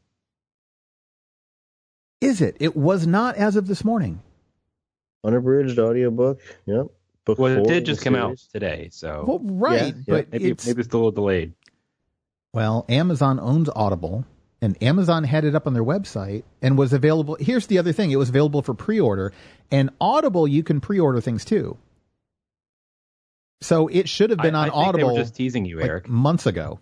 [SPEAKER 1] Is it? It was not as of this morning.
[SPEAKER 2] Unabridged audiobook. Yep. Book
[SPEAKER 3] well, it
[SPEAKER 2] four
[SPEAKER 3] did just come
[SPEAKER 2] series.
[SPEAKER 3] out today, so
[SPEAKER 1] well, right,
[SPEAKER 2] yeah,
[SPEAKER 1] but
[SPEAKER 3] maybe
[SPEAKER 1] it's,
[SPEAKER 3] maybe it's a little delayed.
[SPEAKER 1] Well, Amazon owns Audible, and Amazon had it up on their website and was available. Here's the other thing: it was available for pre-order, and Audible you can pre-order things too. So it should have been
[SPEAKER 3] I,
[SPEAKER 1] on
[SPEAKER 3] I think
[SPEAKER 1] Audible.
[SPEAKER 3] They were just teasing you,
[SPEAKER 1] like
[SPEAKER 3] Eric.
[SPEAKER 1] Months ago.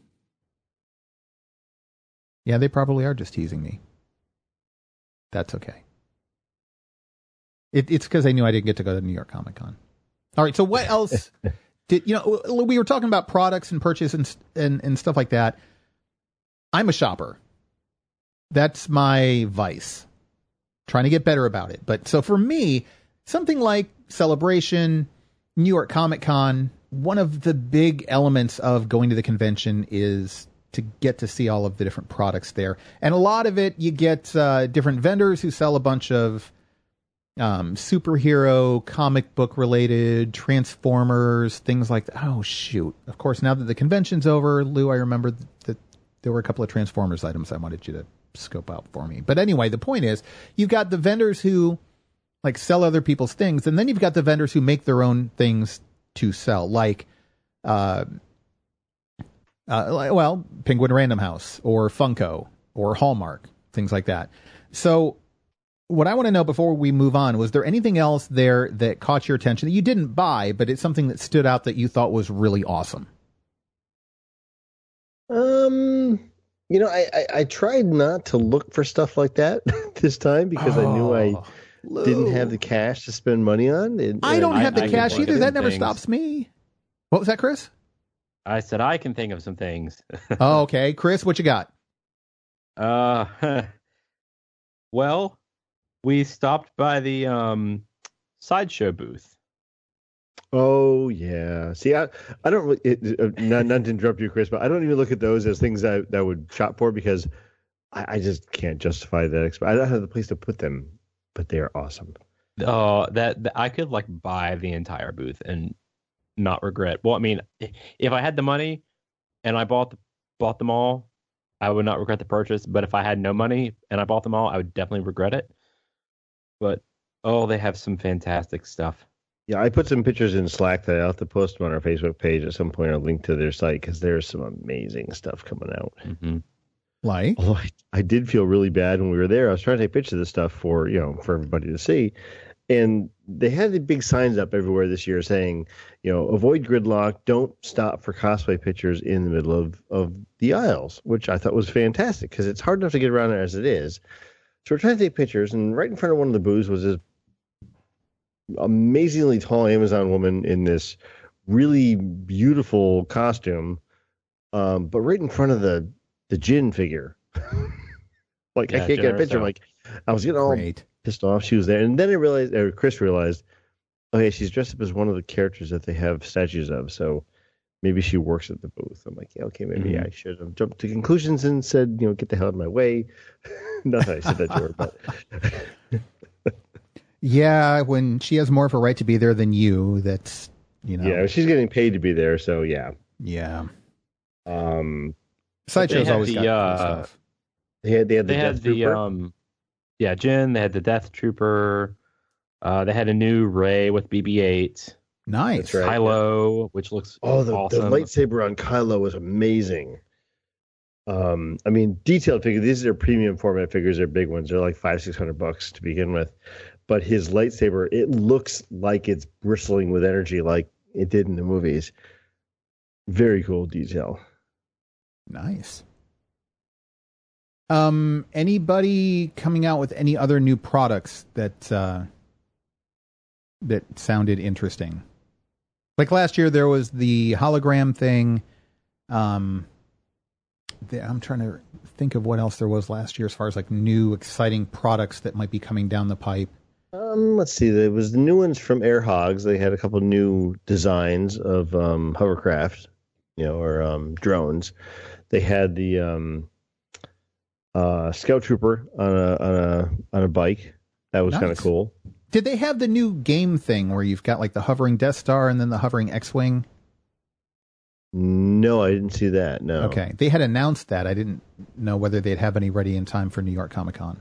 [SPEAKER 1] Yeah, they probably are just teasing me. That's okay. It, it's because they knew I didn't get to go to New York Comic Con. All right, so what else did you know? We were talking about products and purchase and and, and stuff like that. I'm a shopper. That's my vice. Trying to get better about it. But so for me, something like Celebration, New York Comic Con, one of the big elements of going to the convention is to get to see all of the different products there. And a lot of it, you get uh, different vendors who sell a bunch of um, superhero, comic book related, Transformers, things like that. Oh, shoot. Of course, now that the convention's over, Lou, I remember that there were a couple of Transformers items I wanted you to scope out for me. But anyway, the point is, you've got the vendors who like sell other people's things, and then you've got the vendors who make their own things to sell, like, uh, uh, well, Penguin Random House or Funko or Hallmark, things like that. So what I want to know before we move on, was there anything else there that caught your attention that you didn't buy, but it's something that stood out that you thought was really awesome?
[SPEAKER 2] Um, you know, I, I, I tried not to look for stuff like that this time because oh, I knew I Lou. didn't have the cash to spend money on. And,
[SPEAKER 1] I don't
[SPEAKER 3] I,
[SPEAKER 1] have the
[SPEAKER 3] I
[SPEAKER 1] cash either. That never
[SPEAKER 3] things.
[SPEAKER 1] stops me. What was that, Chris?
[SPEAKER 3] I said I can think of some things.
[SPEAKER 1] Oh, okay. Chris, what you got?
[SPEAKER 3] Uh, well, we stopped by the um, Sideshow booth.
[SPEAKER 2] Oh, yeah. See, I, I don't really, it, uh, not, not to interrupt you, Chris, but I don't even look at those as things that, that I would shop for because I, I just can't justify that. Exp- I don't have the place to put them, but they are awesome.
[SPEAKER 3] Oh, that, that I could like buy the entire booth and not regret. Well, I mean, if I had the money and I bought the, bought them all, I would not regret the purchase. But if I had no money and I bought them all, I would definitely regret it. But oh, they have some fantastic stuff.
[SPEAKER 2] Yeah, I put some pictures in Slack that I'll have to post them on our Facebook page at some point. I'll link to their site because there's some amazing stuff coming out.
[SPEAKER 3] Mm-hmm.
[SPEAKER 1] Like,
[SPEAKER 2] although I, I did feel really bad when we were there. I was trying to take pictures of this stuff for you know for everybody to see, and they had the big signs up everywhere this year saying, you know, avoid gridlock, don't stop for cosplay pictures in the middle of of the aisles, which I thought was fantastic because it's hard enough to get around there as it is. So we're trying to take pictures, and right in front of one of the booths was this amazingly tall Amazon woman in this really beautiful costume, um, but right in front of the the Jin figure. Like yeah, I can't get a picture. Like I was getting all Great. pissed off. She was there, and then I realized, or Chris realized, okay, she's dressed up as one of the characters that they have statues of. So maybe she works at the booth. I'm like, yeah, okay, maybe mm-hmm. I should have jumped to conclusions and said, you know, get the hell out of my way. Not that I said that to her, but.
[SPEAKER 1] Yeah, when she has more of a right to be there than you, that's, you know.
[SPEAKER 2] Yeah, she's getting paid to be there, so yeah.
[SPEAKER 1] Yeah.
[SPEAKER 2] Um,
[SPEAKER 1] Sideshow's always
[SPEAKER 3] the,
[SPEAKER 1] got
[SPEAKER 3] uh,
[SPEAKER 1] cool stuff.
[SPEAKER 2] They had, they had the
[SPEAKER 3] they
[SPEAKER 2] Death
[SPEAKER 3] had the,
[SPEAKER 2] Trooper.
[SPEAKER 3] um, yeah, Jin, they had the Death Trooper. Uh, they had a new Rey with B B eight.
[SPEAKER 1] Nice.
[SPEAKER 2] Right,
[SPEAKER 3] Kylo, yeah. Which looks
[SPEAKER 2] oh, the,
[SPEAKER 3] awesome.
[SPEAKER 2] the lightsaber on Kylo was amazing. Um, I mean, detailed figures. These are premium format figures. They're big ones. They're like five, six hundred bucks to begin with. But his lightsaber, it looks like it's bristling with energy, like it did in the movies. Very cool detail.
[SPEAKER 1] Nice. Um, anybody coming out with any other new products that uh, that sounded interesting. Like last year, there was the hologram thing. Um, the, I'm trying to think of what else there was last year as far as like new exciting products that might be coming down the pipe.
[SPEAKER 2] Um, let's see. There was the new ones from Air Hogs. They had a couple new designs of um, hovercraft, you know, or um, drones. They had the um, uh, Scout Trooper on a on a on a bike. That was nice. Kind of cool.
[SPEAKER 1] Did they have the new game thing where you've got like the hovering Death Star and then the hovering X-Wing?
[SPEAKER 2] No, I didn't see that. No.
[SPEAKER 1] Okay. They had announced that. I didn't know whether they'd have any ready in time for New York Comic Con.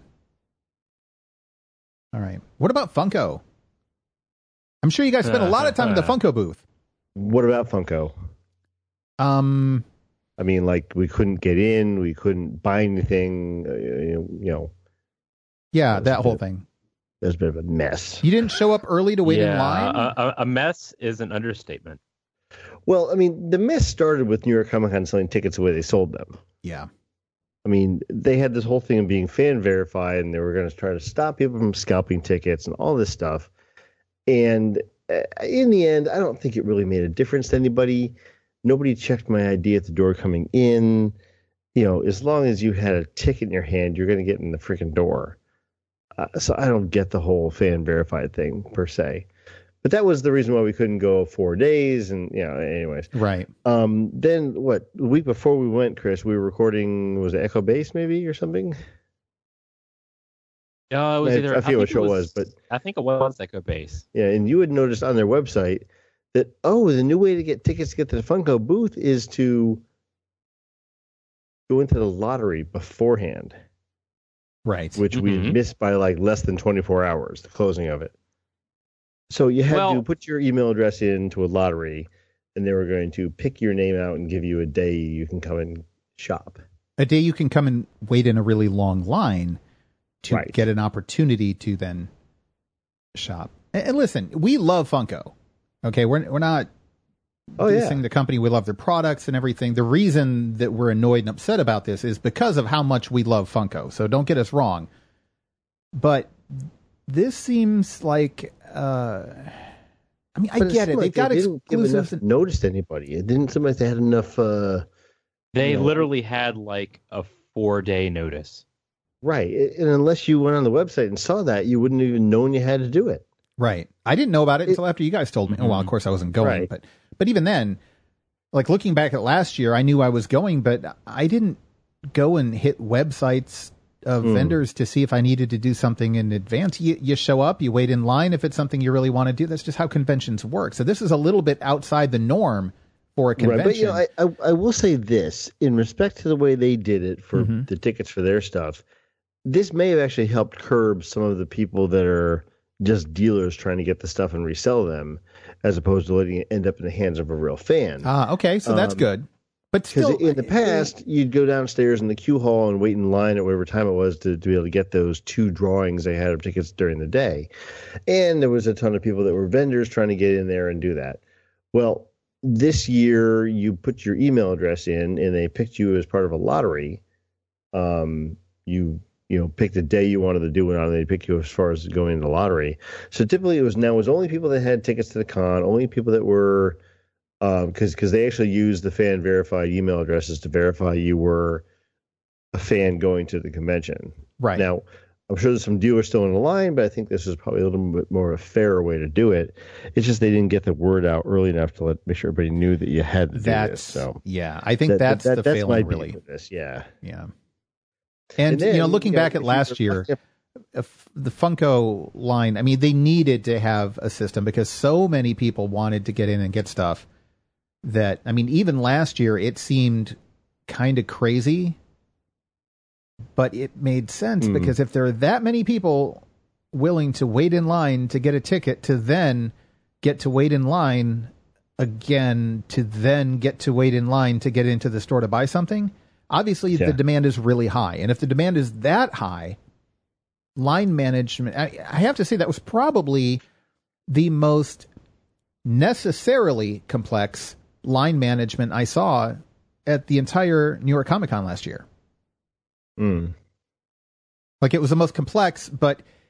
[SPEAKER 1] All right. What about Funko? I'm sure you guys spent a lot of time in the Funko booth.
[SPEAKER 2] What about Funko?
[SPEAKER 1] Um,
[SPEAKER 2] I mean, like we couldn't get in, we couldn't buy anything, uh, you know.
[SPEAKER 1] Yeah, that whole thing.
[SPEAKER 2] It was a bit of a mess.
[SPEAKER 1] You didn't show up early to wait
[SPEAKER 3] yeah,
[SPEAKER 1] in line?
[SPEAKER 3] A, a mess is an understatement.
[SPEAKER 2] Well, I mean, the mess started with New York Comic Con selling tickets the way they sold them.
[SPEAKER 1] Yeah.
[SPEAKER 2] I mean, they had this whole thing of being fan verified, and they were going to try to stop people from scalping tickets and all this stuff. And in the end, I don't think it really made a difference to anybody. Nobody checked my I D at the door coming in. You know, as long as you had a ticket in your hand, you're going to get in the freaking door. Uh, so I don't get the whole fan verified thing per se. But that was the reason why we couldn't go four days. And, you know, anyways.
[SPEAKER 1] Right.
[SPEAKER 2] Um, then, what, the week before we went, Chris, we were recording, was it Echo Base maybe or something?
[SPEAKER 3] Yeah, uh, it was
[SPEAKER 2] I,
[SPEAKER 3] either.
[SPEAKER 2] I forget what show it was,
[SPEAKER 3] was,
[SPEAKER 2] but.
[SPEAKER 3] I think it was Echo Base.
[SPEAKER 2] Yeah, and you had noticed on their website that, oh, the new way to get tickets to get to the Funko booth is to go into the lottery beforehand.
[SPEAKER 1] Right.
[SPEAKER 2] Which
[SPEAKER 3] mm-hmm.
[SPEAKER 2] we missed by like less than twenty-four hours, the closing of it. So you had
[SPEAKER 3] well,
[SPEAKER 2] to put your email address into a lottery, and they were going to pick your name out and give you a day you can come and shop.
[SPEAKER 1] A day you can come and wait in a really long line to
[SPEAKER 2] right.
[SPEAKER 1] get an opportunity to then shop. And, and listen, we love Funko. Okay, we're we're not
[SPEAKER 2] oh,
[SPEAKER 1] dissing
[SPEAKER 2] yeah.
[SPEAKER 1] the company. We love their products and everything. The reason that we're annoyed and upset about this is because of how much we love Funko. So don't get us wrong. But this seems like, uh, I mean, I
[SPEAKER 2] but
[SPEAKER 1] get it.
[SPEAKER 2] Like
[SPEAKER 1] They've got
[SPEAKER 2] they didn't
[SPEAKER 1] exclusives.
[SPEAKER 2] give enough
[SPEAKER 1] and...
[SPEAKER 2] notice to anybody. It didn't seem like they had enough. Uh,
[SPEAKER 3] they
[SPEAKER 2] you know,
[SPEAKER 3] literally had like a four day notice.
[SPEAKER 2] Right. And unless you went on the website and saw that, you wouldn't even known you had to do it.
[SPEAKER 1] Right. I didn't know about it, it until after you guys told me. Mm-hmm. Oh, well, of course I wasn't going,
[SPEAKER 2] right.
[SPEAKER 1] but but even then, like looking back at last year, I knew I was going, but I didn't go and hit websites of mm. vendors to see if I needed to do something in advance. You, you show up, you wait in line if it's something you really want to do. That's just how conventions work. So this is a little bit outside the norm for a convention.
[SPEAKER 2] Right. But you know, I, I, I will say this in respect to the way they did it for mm-hmm. the tickets for their stuff. This may have actually helped curb some of the people that are just dealers trying to get the stuff and resell them, as opposed to letting it end up in the hands of a real fan.
[SPEAKER 1] Ah, okay, so that's um, good. But still,
[SPEAKER 2] in the past, uh, you'd go downstairs in the queue hall and wait in line at whatever time it was to, to be able to get those two drawings they had of tickets during the day. And there was a ton of people that were vendors trying to get in there and do that. Well, this year, you put your email address in, and they picked you as part of a lottery. Um, you you know, pick the day you wanted to do it on, and they pick you as far as going into the lottery. So typically, it was now it was only people that had tickets to the con, only people that were. Because um, because they actually used the fan verified email addresses to verify you were a fan going to the convention.
[SPEAKER 1] Right.
[SPEAKER 2] Now, I'm sure there's some dealers still in the line, but I think this is probably a little bit more of a fairer way to do it. It's just they didn't get the word out early enough to let make sure everybody knew that you had to do
[SPEAKER 1] that's,
[SPEAKER 2] this. So
[SPEAKER 1] yeah, I think
[SPEAKER 2] that,
[SPEAKER 1] that's
[SPEAKER 2] that,
[SPEAKER 1] the
[SPEAKER 2] that's
[SPEAKER 1] failing,
[SPEAKER 2] my
[SPEAKER 1] really.
[SPEAKER 2] with this. Yeah.
[SPEAKER 1] Yeah. And, and then, you know, looking you know, back at last year, if the Funko line, I mean, they needed to have a system because so many people wanted to get in and get stuff. That, I mean, even last year, it seemed kind of crazy, but it made sense mm. because if there are that many people willing to wait in line to get a ticket to then get to wait in line again to then get to wait in line to get into the store to buy something, obviously yeah. the demand is really high. And if the demand is that high, line management, I, I have to say that was probably the most necessarily complex line management I saw at the entire New York Comic Con last year.
[SPEAKER 2] Mm.
[SPEAKER 1] Like it was the most complex, but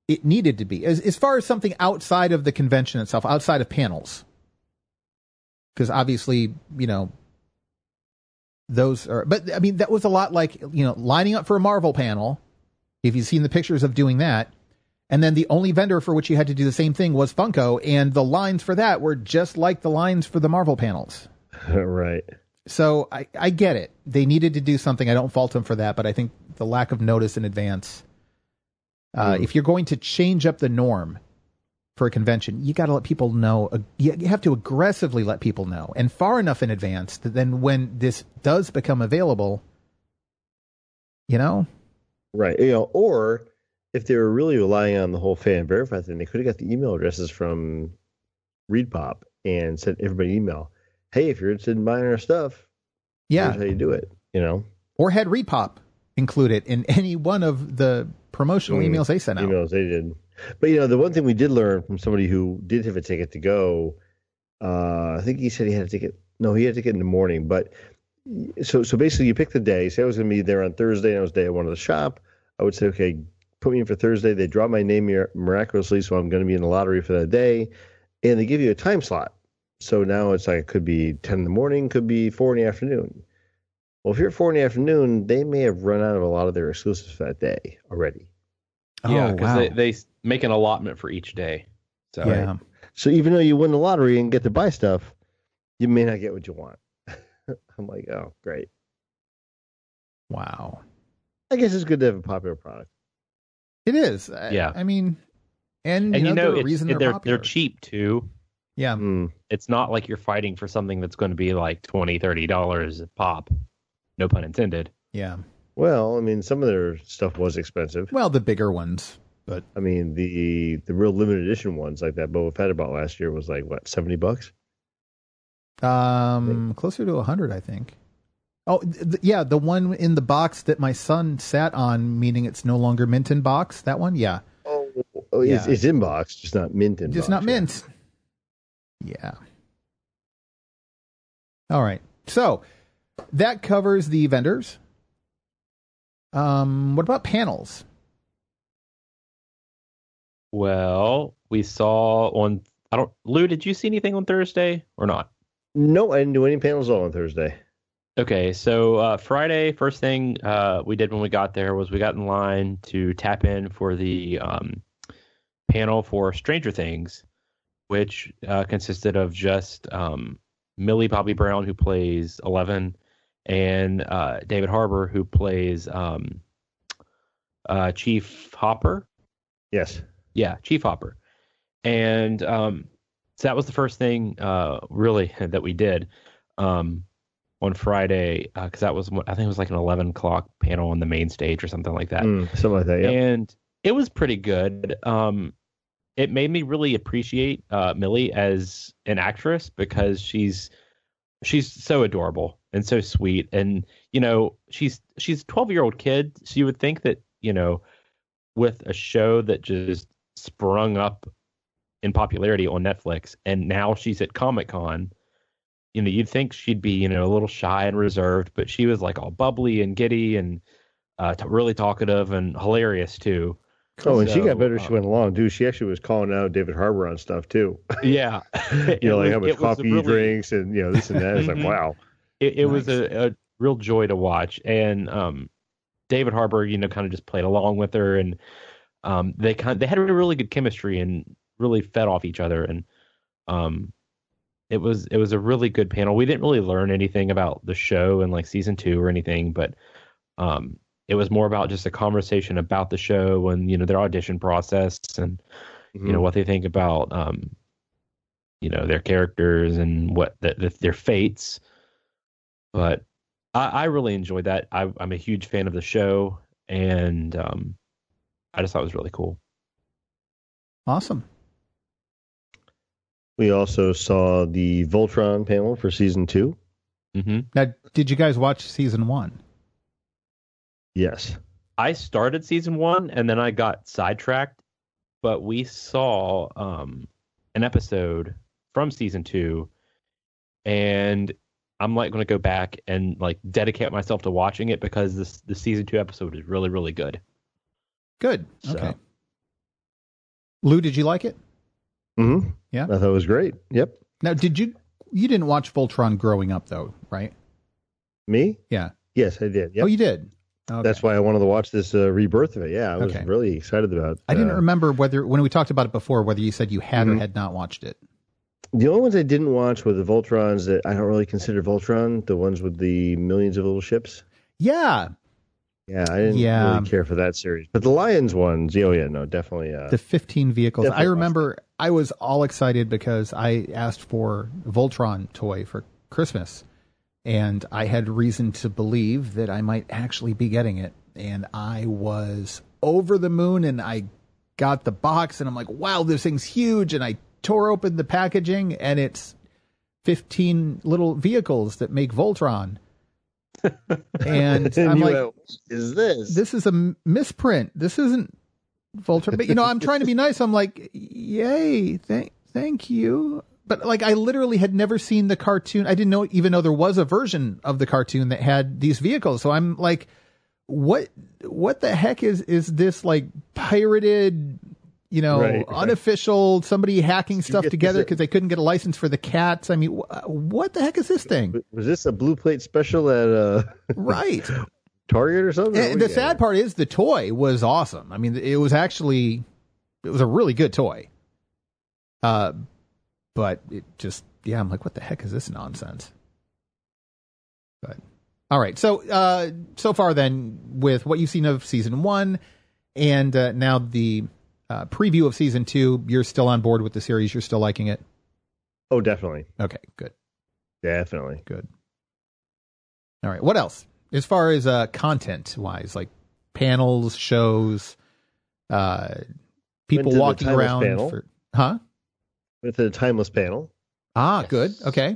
[SPEAKER 1] it needed to be, as, as far as something outside of the convention itself, outside of panels. Because obviously, you know, those are, but I mean, that was a lot like, you know, lining up for a Marvel panel, if you've seen the pictures of doing that. And then the only vendor for which you had to do the same thing was Funko, and the lines for that were just like the lines for the Marvel panels.
[SPEAKER 2] Right.
[SPEAKER 1] So I, I get it. They needed to do something. I don't fault them for that, but I think the lack of notice in advance. Uh, mm. If you're going to change up the norm for a convention, you got to let people know. Uh, you, you have to aggressively let people know, and far enough in advance that then when this does become available, you know,
[SPEAKER 2] right? You know, or if they were really relying on the whole fan verify thing, they could have got the email addresses from ReedPop and sent everybody an email. Hey, if you're interested in buying our stuff,
[SPEAKER 1] yeah,
[SPEAKER 2] here's how you do it. You know,
[SPEAKER 1] or had ReedPop include it in any one of the promotional mm, emails they sent out.
[SPEAKER 2] Emails they did. But, you know, the one thing we did learn from somebody who did have a ticket to go, uh, I think he said he had a ticket. No, he had a ticket in the morning. But so so basically you pick the day. Say I was going to be there on Thursday and it was day I wanted to shop. I would say, okay, put me in for Thursday. They draw my name here miraculously, so I'm going to be in the lottery for that day. And they give you a time slot. So now it's like it could be ten in the morning, could be four in the afternoon. Well, if you're at four in the afternoon, they may have run out of a lot of their exclusives for that day already.
[SPEAKER 3] Yeah, because
[SPEAKER 1] oh, wow.
[SPEAKER 3] they, they make an allotment for each day. So,
[SPEAKER 1] yeah.
[SPEAKER 2] Right. So even though you win the lottery and get to buy stuff, you may not get what you want. I'm like, oh, great.
[SPEAKER 1] Wow.
[SPEAKER 2] I guess it's good to have a popular product.
[SPEAKER 1] It is.
[SPEAKER 3] Yeah.
[SPEAKER 1] I, I mean, and,
[SPEAKER 3] and
[SPEAKER 1] you know,
[SPEAKER 3] you know
[SPEAKER 1] the reason they're,
[SPEAKER 3] they're
[SPEAKER 1] popular.
[SPEAKER 3] They're cheap too.
[SPEAKER 1] Yeah.
[SPEAKER 2] Mm.
[SPEAKER 3] It's not like you're fighting for something that's going to be like twenty dollars, thirty dollars a pop. No pun intended.
[SPEAKER 1] Yeah.
[SPEAKER 2] Well, I mean, some of their stuff was expensive.
[SPEAKER 1] Well, the bigger ones, but
[SPEAKER 2] I mean, the the real limited edition ones like that Boba Fett I bought last year was like what, seventy bucks?
[SPEAKER 1] Um, closer to a hundred, I think. Oh, th- yeah, the one in the box that my son sat on, meaning it's no longer mint in box. That one, yeah.
[SPEAKER 2] Oh, oh yeah. it's, it's in box, just not mint in
[SPEAKER 1] just
[SPEAKER 2] box.
[SPEAKER 1] not mint. Yeah. yeah. All right. So that covers the vendors. Um, what about panels?
[SPEAKER 3] Well, we saw on. I don't. Lou, did you see anything on Thursday or not?
[SPEAKER 2] No, I didn't do any panels all on Thursday.
[SPEAKER 3] Okay, so uh, Friday, first thing uh, we did when we got there was we got in line to tap in for the um, panel for Stranger Things, which uh, consisted of just um, Millie Bobby Brown, who plays Eleven, and uh, David Harbour, who plays um, uh, Chief Hopper.
[SPEAKER 2] Yes.
[SPEAKER 3] Yeah, Chief Hopper. And um, so that was the first thing, uh, really, that we did. Um, on Friday, because uh, that was, I think it was like an eleven o'clock panel on the main stage or something like that.
[SPEAKER 2] Mm, something like that, yeah.
[SPEAKER 3] And it was pretty good. Um, it made me really appreciate uh, Millie as an actress because she's she's so adorable and so sweet. And, you know, she's she's a twelve-year-old kid, so you would think that, you know, with a show that just sprung up in popularity on Netflix, and now she's at Comic-Con, you know, you'd think she'd be, you know, a little shy and reserved, but she was like all bubbly and giddy and uh, t- really talkative and hilarious too.
[SPEAKER 2] Oh, and
[SPEAKER 3] so,
[SPEAKER 2] she got better as
[SPEAKER 3] um,
[SPEAKER 2] she went along, too. She actually was calling out David Harbour on stuff, too.
[SPEAKER 3] Yeah.
[SPEAKER 2] you know, like
[SPEAKER 3] was,
[SPEAKER 2] how much coffee he really, drinks and, you know, this and that. It's like, wow.
[SPEAKER 3] It, it
[SPEAKER 1] nice.
[SPEAKER 3] was a, a real joy to watch. And um, David Harbour, you know, kind of just played along with her. And um, they kind of, they had a really good chemistry and really fed off each other. And um, it was it was a really good panel. We didn't really learn anything about the show in like season two or anything, but um, it was more about just a conversation about the show and, you know, their audition process and, mm-hmm. you know, what they think about, um, you know, their characters and what the, the, their fates. But I, I really enjoyed that. I, I'm a huge fan of the show, and um, I just thought it was really cool.
[SPEAKER 1] Awesome.
[SPEAKER 2] We also saw the Voltron panel for season two.
[SPEAKER 3] Mm-hmm.
[SPEAKER 1] Now, did you guys watch season one?
[SPEAKER 2] Yes.
[SPEAKER 3] I started season one and then I got sidetracked, but we saw um, an episode from season two, and I'm like going to go back and like dedicate myself to watching it because this the season two episode is really, really good.
[SPEAKER 1] Good.
[SPEAKER 3] So,
[SPEAKER 1] okay. Lou, did you like it?
[SPEAKER 2] Mm-hmm.
[SPEAKER 1] Yeah,
[SPEAKER 2] I thought it was great. Yep.
[SPEAKER 1] Now, did you you didn't watch Voltron growing up though, right?
[SPEAKER 2] Me?
[SPEAKER 1] Yeah.
[SPEAKER 2] Yes, I did. Yep.
[SPEAKER 1] Oh, you did. Okay.
[SPEAKER 2] That's why I wanted to watch this uh, rebirth of it. Yeah, I was
[SPEAKER 1] Okay.
[SPEAKER 2] really excited about it.
[SPEAKER 1] I didn't
[SPEAKER 2] uh,
[SPEAKER 1] remember whether when we talked about it before whether you said you had
[SPEAKER 2] Mhm.
[SPEAKER 1] or had not watched it.
[SPEAKER 2] The only ones I didn't watch were the Voltrons that I don't really consider Voltron, the ones with the millions of little ships.
[SPEAKER 1] Yeah,
[SPEAKER 2] Yeah, I didn't
[SPEAKER 1] Yeah.
[SPEAKER 2] really care for that series. But the Lions ones, oh yeah, no, definitely. Uh,
[SPEAKER 1] the fifteen vehicles.
[SPEAKER 2] Definitely
[SPEAKER 1] I remember I was all excited because I asked for a Voltron toy for Christmas, and I had reason to believe that I might actually be getting it, and I was over the moon. And I got the box, and I'm like, "Wow, this thing's huge!" And I tore open the packaging, and it's fifteen little vehicles that make Voltron. And
[SPEAKER 2] and
[SPEAKER 1] I'm
[SPEAKER 2] you
[SPEAKER 1] like,
[SPEAKER 2] went, "What is this?"
[SPEAKER 1] this is a m- misprint. This isn't Voltron. But, you know, I'm trying to be nice. I'm like, yay, thank, thank you. But, like, I literally had never seen the cartoon. I didn't know, even know there was a version of the cartoon that had these vehicles. So I'm like, what, what the heck is, is this, like, pirated, you know,
[SPEAKER 2] Right, right.
[SPEAKER 1] unofficial, somebody hacking stuff
[SPEAKER 2] get
[SPEAKER 1] together
[SPEAKER 2] this-
[SPEAKER 1] because they couldn't get a license for the cats? I mean, wh- what the heck is this thing?
[SPEAKER 2] Was this a blue plate special at uh,
[SPEAKER 1] Right.
[SPEAKER 2] Target or something?
[SPEAKER 1] And the sad part is the toy was awesome. I mean, it was actually, it was a really good toy. Uh, but it just, yeah, I'm like, what the heck is this nonsense? But, all right. So, uh, so far then, with what you've seen of season one and uh, now the uh, preview of season two, you're still on board with the series. You're still liking it.
[SPEAKER 2] Oh, definitely.
[SPEAKER 1] Okay, good,
[SPEAKER 2] Definitely.
[SPEAKER 1] good. All right. What else? As far as uh, content wise, like panels, shows, uh, people
[SPEAKER 2] Went to the
[SPEAKER 1] walking
[SPEAKER 2] Timeless
[SPEAKER 1] around,
[SPEAKER 2] panel.
[SPEAKER 1] for, huh?
[SPEAKER 2] With the Timeless panel.
[SPEAKER 1] Ah,
[SPEAKER 3] Yes.
[SPEAKER 1] good. Okay,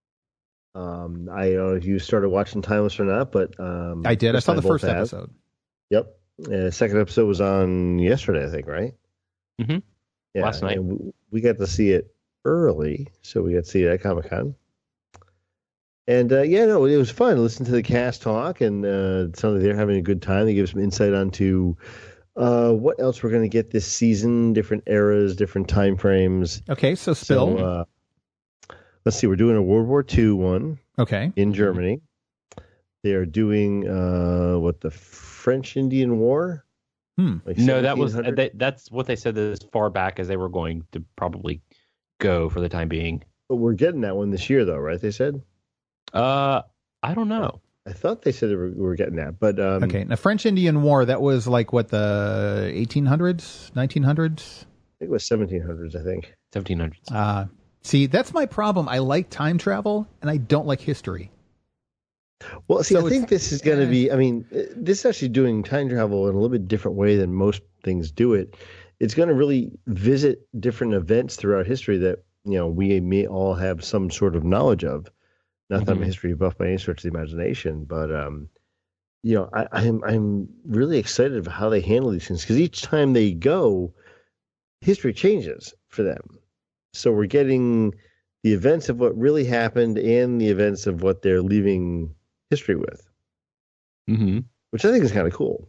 [SPEAKER 2] Um, I don't know if you started watching Timeless or not, but um,
[SPEAKER 1] I did. I
[SPEAKER 2] Chris
[SPEAKER 1] saw
[SPEAKER 2] and
[SPEAKER 1] the
[SPEAKER 2] both
[SPEAKER 1] first
[SPEAKER 2] have.
[SPEAKER 1] episode.
[SPEAKER 2] Yep. Uh, second episode was on yesterday, I think, right?
[SPEAKER 3] Mhm.
[SPEAKER 2] Yeah,
[SPEAKER 3] Last night.
[SPEAKER 2] and we, we got to see it early, so we got to see it at Comic Con. And uh, yeah, no, it was fun. Listen to the cast talk, and uh, it sounded like they're having a good time. They give some insight onto uh, what else we're going to get this season, different eras, different time frames.
[SPEAKER 1] Okay, so spill.
[SPEAKER 2] So, uh, let's see, we're doing a World War Two one
[SPEAKER 1] okay,
[SPEAKER 2] in Germany. They are doing uh, what the French Indian War.
[SPEAKER 1] hmm.
[SPEAKER 2] Like
[SPEAKER 3] No, that was
[SPEAKER 2] seventeen hundred?
[SPEAKER 3] they, that's what they said as far back as they were going to probably go for the time being.
[SPEAKER 2] But we're getting that one this year, though, right? They said.
[SPEAKER 3] Uh, I don't know.
[SPEAKER 2] I thought they said they were, we were getting that, but um,
[SPEAKER 1] Okay, now French Indian War. That was like what, the eighteen hundreds, nineteen hundreds.
[SPEAKER 2] I think it was seventeen hundreds. I think.
[SPEAKER 3] seventeen hundreds.
[SPEAKER 1] Uh, see, that's my problem. I like time travel, and I don't like history.
[SPEAKER 2] Well, see,
[SPEAKER 1] So
[SPEAKER 2] I think
[SPEAKER 1] it's-
[SPEAKER 2] this is going
[SPEAKER 1] eh.
[SPEAKER 2] to be. I mean, uh, this is actually doing time travel in a little bit different way than most things do it. It's going to really visit different events throughout history that you know we may all have some sort of knowledge of. Not that I'm a
[SPEAKER 3] Mhm.
[SPEAKER 2] history buff by any stretch of the imagination, but um, you know, I, I'm I'm really excited about how they handle these things because each time they go, history changes for them. So we're getting the events of what really happened and the events of what they're leaving history with,
[SPEAKER 3] Mm-hmm.
[SPEAKER 2] which I think is kind of cool.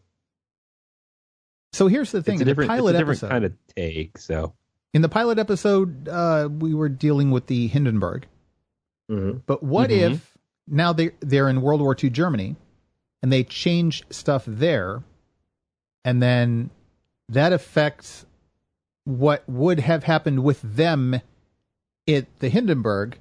[SPEAKER 1] So here's the thing:
[SPEAKER 3] It's a
[SPEAKER 1] in the
[SPEAKER 3] different, it's
[SPEAKER 1] pilot
[SPEAKER 3] a different
[SPEAKER 1] episode,
[SPEAKER 3] kind of take. So
[SPEAKER 1] in the pilot episode, uh, we were dealing with the Hindenburg.
[SPEAKER 2] Mm-hmm.
[SPEAKER 1] But what
[SPEAKER 3] Mhm.
[SPEAKER 1] if now they they're in World War Two Germany, and they change stuff there, and then that affects what would have happened with them at the Hindenburg.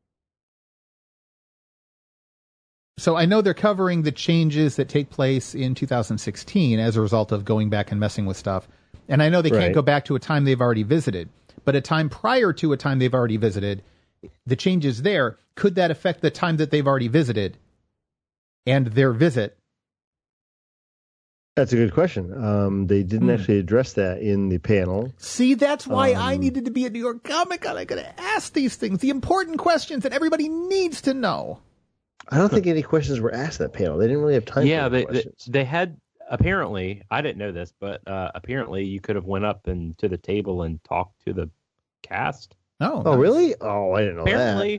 [SPEAKER 1] So I know they're covering the changes that take place in two thousand sixteen as a result of going back and messing with stuff. And I know they can't
[SPEAKER 2] Right.
[SPEAKER 1] go back to a time they've already visited, but a time prior to a time they've already visited, the changes there, could that affect the time that they've already visited and their visit?
[SPEAKER 2] That's a good question. Um, they didn't
[SPEAKER 1] Hmm.
[SPEAKER 2] actually address that in the panel.
[SPEAKER 1] See, that's why I
[SPEAKER 2] Um,
[SPEAKER 1] needed to be at New York Comic Con. I could have asked these things, the important questions that everybody needs to know.
[SPEAKER 2] I don't think any questions were asked at that panel. They didn't really have time
[SPEAKER 3] yeah,
[SPEAKER 2] for
[SPEAKER 3] they,
[SPEAKER 2] any
[SPEAKER 3] they
[SPEAKER 2] questions.
[SPEAKER 3] they had apparently. I didn't know this, but uh, apparently you could have went up and to the table and talked to the cast.
[SPEAKER 1] Oh,
[SPEAKER 2] Oh,
[SPEAKER 1] nice.
[SPEAKER 2] really? Oh, I didn't know
[SPEAKER 3] Apparently,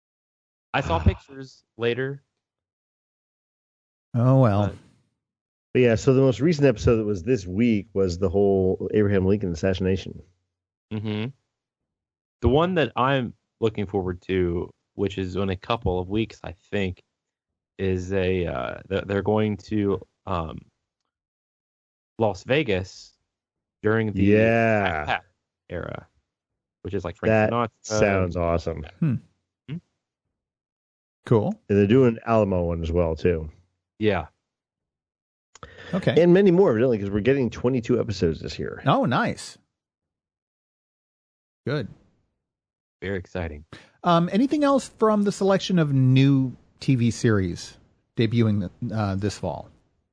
[SPEAKER 3] I saw pictures later.
[SPEAKER 1] Oh, well.
[SPEAKER 3] Uh,
[SPEAKER 2] But yeah, so the most recent episode that was this week was the whole Abraham Lincoln assassination.
[SPEAKER 3] Mm-hmm. The one that I'm looking forward to, which is in a couple of weeks, I think, is a uh, they're going to um, Las Vegas during the
[SPEAKER 2] yeah
[SPEAKER 3] era, which is like Frank
[SPEAKER 2] that
[SPEAKER 3] Sinatra.
[SPEAKER 2] sounds awesome.
[SPEAKER 1] Hmm. Hmm. Cool.
[SPEAKER 2] And they're doing Alamo one as well too.
[SPEAKER 3] Yeah.
[SPEAKER 1] Okay.
[SPEAKER 2] And many more, evidently, because we're getting twenty-two episodes this year.
[SPEAKER 1] Oh, nice. Good.
[SPEAKER 3] Very exciting.
[SPEAKER 1] Um, anything else from the selection of new T V series debuting uh, this fall?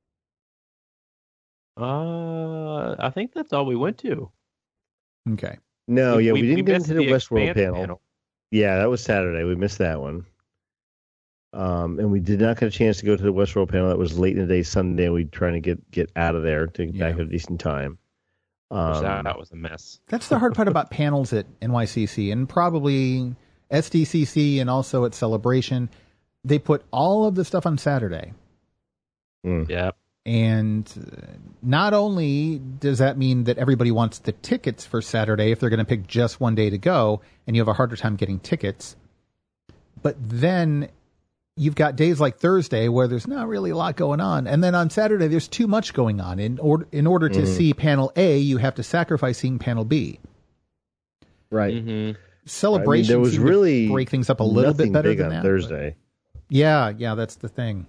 [SPEAKER 3] Uh, I think that's all we went to.
[SPEAKER 1] Okay.
[SPEAKER 2] No,
[SPEAKER 3] we,
[SPEAKER 2] yeah, we,
[SPEAKER 3] we
[SPEAKER 2] didn't
[SPEAKER 3] we
[SPEAKER 2] get into the, the Westworld panel.
[SPEAKER 3] panel.
[SPEAKER 2] Yeah, that was Saturday. We missed that one. Um, and we did not get a chance to go to the Westworld panel. That was late in the day, Sunday. We trying to get, get out of there to get yeah. back at a decent time.
[SPEAKER 3] Um, that, that was a mess.
[SPEAKER 1] That's the hard part about panels at N Y C C and probably S D C C and also at Celebration. They put all of the stuff on Saturday.
[SPEAKER 2] Mm.
[SPEAKER 3] Yeah.
[SPEAKER 1] And not only does that mean that everybody wants the tickets for Saturday if they're going to pick just one day to go, and you have a harder time getting tickets, but then you've got days like Thursday where there's not really a lot going on. And then on Saturday, there's too much going on. In order, in order to mm-hmm. see panel A, you have to sacrifice seeing panel B.
[SPEAKER 2] Right.
[SPEAKER 3] Mm-hmm.
[SPEAKER 1] Celebration
[SPEAKER 2] I mean, there was really
[SPEAKER 1] break things up a little bit better
[SPEAKER 2] big
[SPEAKER 1] than
[SPEAKER 2] on
[SPEAKER 1] that.
[SPEAKER 2] Thursday.
[SPEAKER 1] But yeah, yeah, that's the thing.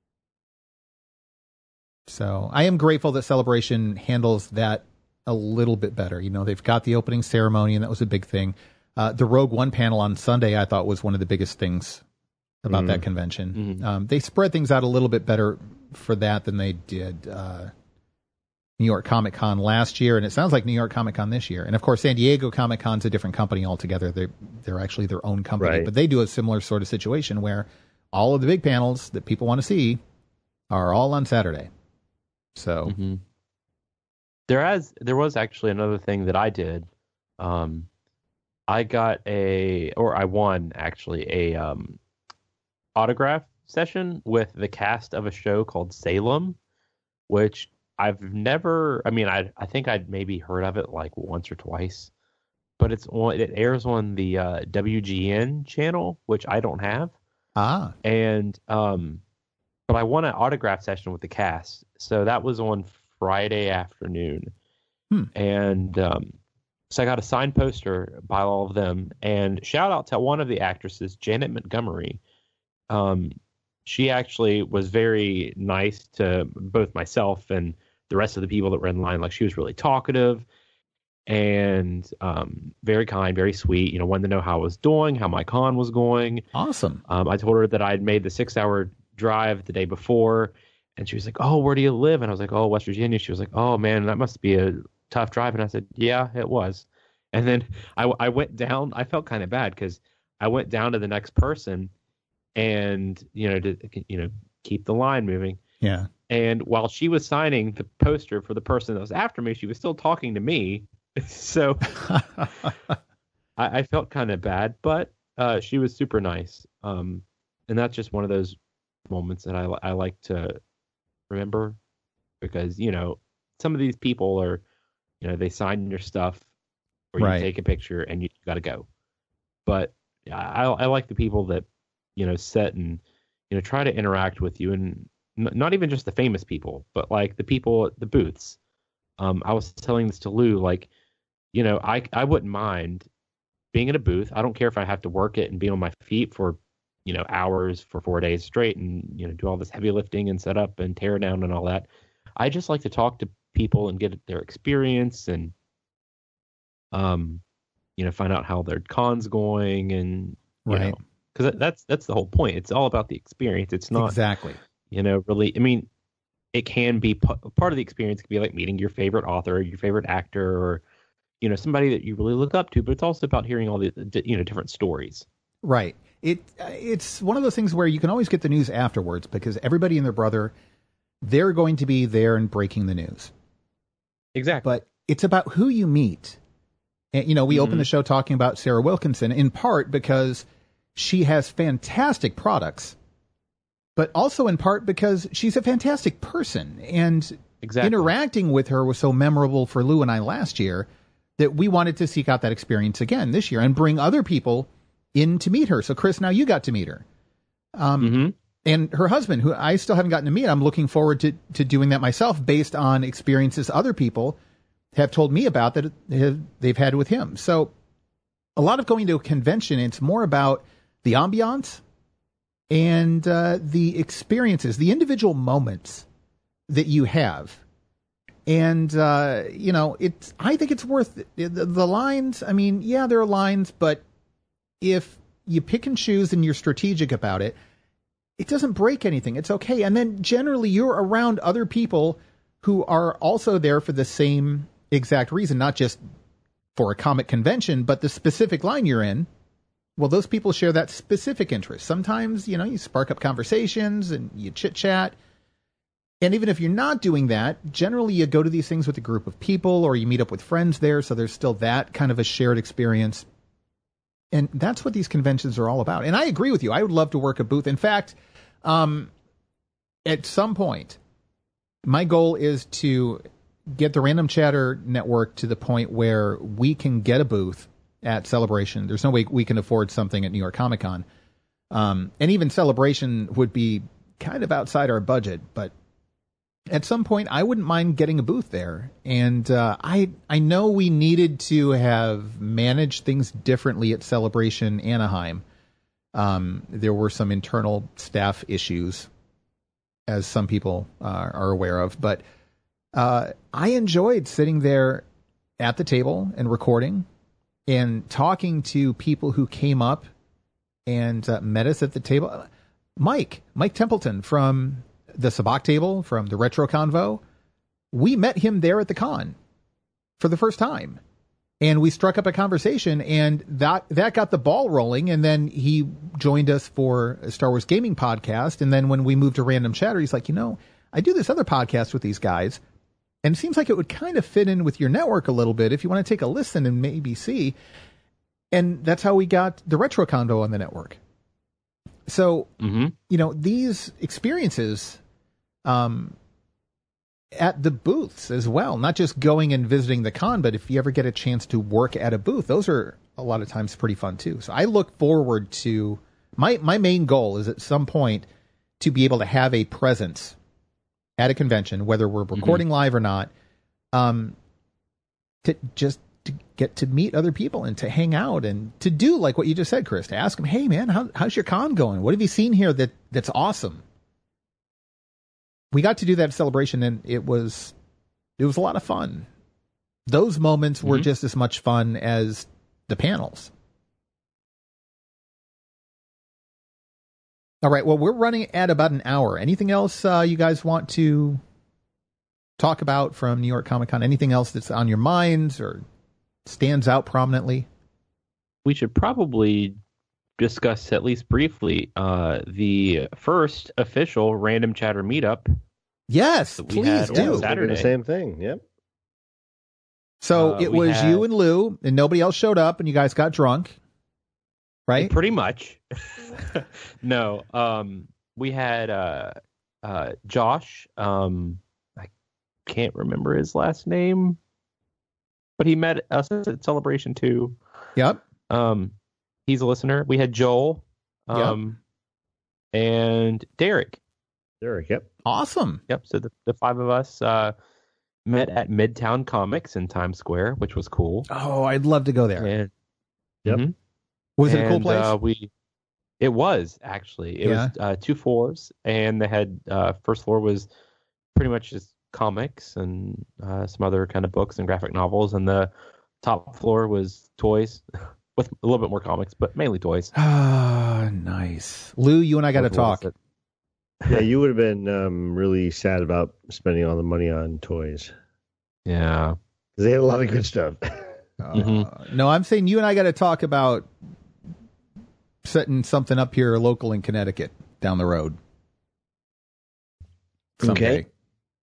[SPEAKER 1] So I am grateful that Celebration handles that a little bit better. You know, they've got the opening ceremony, and that was a big thing. Uh, the Rogue One panel on Sunday, I thought, was one of the biggest things about mm. that convention.
[SPEAKER 3] Mm-hmm.
[SPEAKER 1] Um, they spread things out a little bit better for that than they did uh, New York Comic Con last year, and it sounds like New York Comic Con this year. And of course, San Diego Comic Con's a different company altogether. They're they're actually their own company,
[SPEAKER 2] right.
[SPEAKER 1] but they do a similar sort of situation where all of the big panels that people want to see are all on Saturday. So
[SPEAKER 3] mm-hmm. there has there was actually another thing that I did. Um, I got a, or I won actually a um, autograph session with the cast of a show called Salem, which I've never. I mean, I I think I'd maybe heard of it like once or twice, but it's on. It airs on the uh, W G N channel, which I don't have.
[SPEAKER 1] Ah,
[SPEAKER 3] and um. But I won an autograph session with the cast. So that was on Friday afternoon.
[SPEAKER 1] Hmm.
[SPEAKER 3] And um, so I got a signed poster by all of them. And shout out to one of the actresses, Janet Montgomery. Um, she actually was very nice to both myself and the rest of the people that were in line. Like, she was really talkative and um, very kind, very sweet. You know, wanted to know how I was doing, how my con was going.
[SPEAKER 1] Awesome.
[SPEAKER 3] Um, I told her that I'd made the six-hour drive the day before, and she was like, "Oh, where do you live?" And I was like, "Oh, West Virginia." She was like, "Oh man, that must be a tough drive." And I said, "Yeah, it was." And then I, I went down. I felt kind of bad because I went down to the next person, and you know, to you know, keep the line moving.
[SPEAKER 1] Yeah.
[SPEAKER 3] And while she was signing the poster for the person that was after me, she was still talking to me. So I, I felt kind of bad, but uh, she was super nice. Um, and that's just one of those moments that I, I like to remember, because, you know, some of these people are, you know, they sign your stuff or you
[SPEAKER 1] right.
[SPEAKER 3] take a picture and you got to go. But I, I like the people that, you know, sit and, you know, try to interact with you, and n- not even just the famous people, but like the people at the booths. Um, I was telling this to Lou, like, you know, I, I wouldn't mind being in a booth. I don't care if I have to work it and be on my feet for, you know, hours for four days straight and, you know, do all this heavy lifting and set up and tear down and all that. I just like to talk to people and get their experience and, um, you know, find out how their con's going and, you
[SPEAKER 1] right.
[SPEAKER 3] know, because that's, that's the whole point. It's all about the experience. It's not
[SPEAKER 1] exactly,
[SPEAKER 3] you know, really, I mean, it can be p- part of the experience can be like meeting your favorite author, your favorite actor, or, you know, somebody that you really look up to, but it's also about hearing all the, you know, different stories.
[SPEAKER 1] Right. It it's one of those things where you can always get the news afterwards, because everybody and their brother, they're going to be there and breaking the news.
[SPEAKER 3] Exactly.
[SPEAKER 1] But it's about who you meet. And, you know, we mm-hmm. opened the show talking about Sarah Wilkinson, in part because she has fantastic products, but also in part because she's a fantastic person, and
[SPEAKER 3] Exactly.
[SPEAKER 1] interacting with her was so memorable for Lou and I last year that we wanted to seek out that experience again this year and bring other people in to meet her. So, Chris, now you got to meet her. Um,
[SPEAKER 3] mm-hmm.
[SPEAKER 1] And her husband, who I still haven't gotten to meet. I'm looking forward to, to doing that myself based on experiences other people have told me about that have, they've had with him. So a lot of going to a convention, it's more about the ambiance and uh, the experiences, the individual moments that you have. And, uh, you know, it's, I think it's worth it. The, the lines. I mean, yeah, there are lines, but if you pick and choose and you're strategic about it, it doesn't break anything. It's okay. And then generally you're around other people who are also there for the same exact reason, not just for a comic convention, but the specific line you're in. Well, those people share that specific interest. Sometimes, you know, you spark up conversations and you chit chat. And even if you're not doing that, generally you go to these things with a group of people or you meet up with friends there. So there's still that kind of a shared experience. And that's what these conventions are all about. And I agree with you. I would love to work a booth. In fact, um, at some point, my goal is to get the Random Chatter Network to the point where we can get a booth at Celebration. There's no way we can afford something at New York Comic Con. Um, and even Celebration would be kind of outside our budget. But at some point, I wouldn't mind getting a booth there. And uh, I I know we needed to have managed things differently at Celebration Anaheim. Um, there were some internal staff issues, as some people uh, are aware of. But uh, I enjoyed sitting there at the table and recording and talking to people who came up and uh, met us at the table. Mike, Mike Templeton from the Sabak table, from the Retro Convo, we met him there at the con for the first time. And we struck up a conversation, and that that got the ball rolling. And then he joined us for a Star Wars Gaming podcast. And then when we moved to Random Chatter, he's like, you know, I do this other podcast with these guys, and it seems like it would kind of fit in with your network a little bit if you want to take a listen and maybe see. And that's how we got the Retro Convo on the network. So,
[SPEAKER 3] mm-hmm.
[SPEAKER 1] you know, these experiences um, at the booths as well, not just going and visiting the con, but if you ever get a chance to work at a booth, those are a lot of times pretty fun too. So I look forward to, my, my main goal is at some point to be able to have a presence at a convention, whether we're recording mm-hmm. live or not, um, to just to get to meet other people and to hang out and to do like what you just said, Chris, to ask them, hey man, how, how's your con going? What have you seen here that that's awesome? We got to do that at Celebration, and it was, it was a lot of fun. Those moments mm-hmm. were just as much fun as the panels. All right. Well, we're running at about an hour. Anything else uh, you guys want to talk about from New York Comic Con? Anything else that's on your minds or stands out prominently?
[SPEAKER 3] We should probably discuss, at least briefly, uh, the first official Random Chatter meetup.
[SPEAKER 1] Yes, please do.
[SPEAKER 2] Saturday. The same thing. Yep.
[SPEAKER 1] So
[SPEAKER 3] uh,
[SPEAKER 1] it was
[SPEAKER 3] had...
[SPEAKER 1] you and Lou, and nobody else showed up, and you guys got drunk, right?
[SPEAKER 3] Pretty much. No, um, we had uh, uh, Josh. Um, I can't remember his last name, but he met us at Celebration too.
[SPEAKER 1] Yep.
[SPEAKER 3] Um, he's a listener. We had Joel, um, yep. and Derek.
[SPEAKER 2] Derek, yep.
[SPEAKER 1] Awesome.
[SPEAKER 3] Yep. So the, the five of us uh, met at Midtown Comics in Times Square, which was cool.
[SPEAKER 1] Oh, I'd love to go there.
[SPEAKER 3] And,
[SPEAKER 2] yep.
[SPEAKER 3] Mm-hmm.
[SPEAKER 1] Was it
[SPEAKER 3] and,
[SPEAKER 1] a cool place?
[SPEAKER 3] Uh, we, it was actually. It
[SPEAKER 1] yeah.
[SPEAKER 3] was uh, two floors, and they had uh, first floor was pretty much just comics and uh, some other kind of books and graphic novels, and the top floor was toys. With a little bit more comics, but mainly toys.
[SPEAKER 1] Ah, nice. Lou, you and I got to talk.
[SPEAKER 2] Yeah, you would have been um, really sad about spending all the money on toys.
[SPEAKER 3] Yeah.
[SPEAKER 2] Because they had a lot of good stuff.
[SPEAKER 1] uh, mm-hmm. No, I'm saying you and I got to talk about setting something up here local in Connecticut down the road. Someday.
[SPEAKER 2] Okay.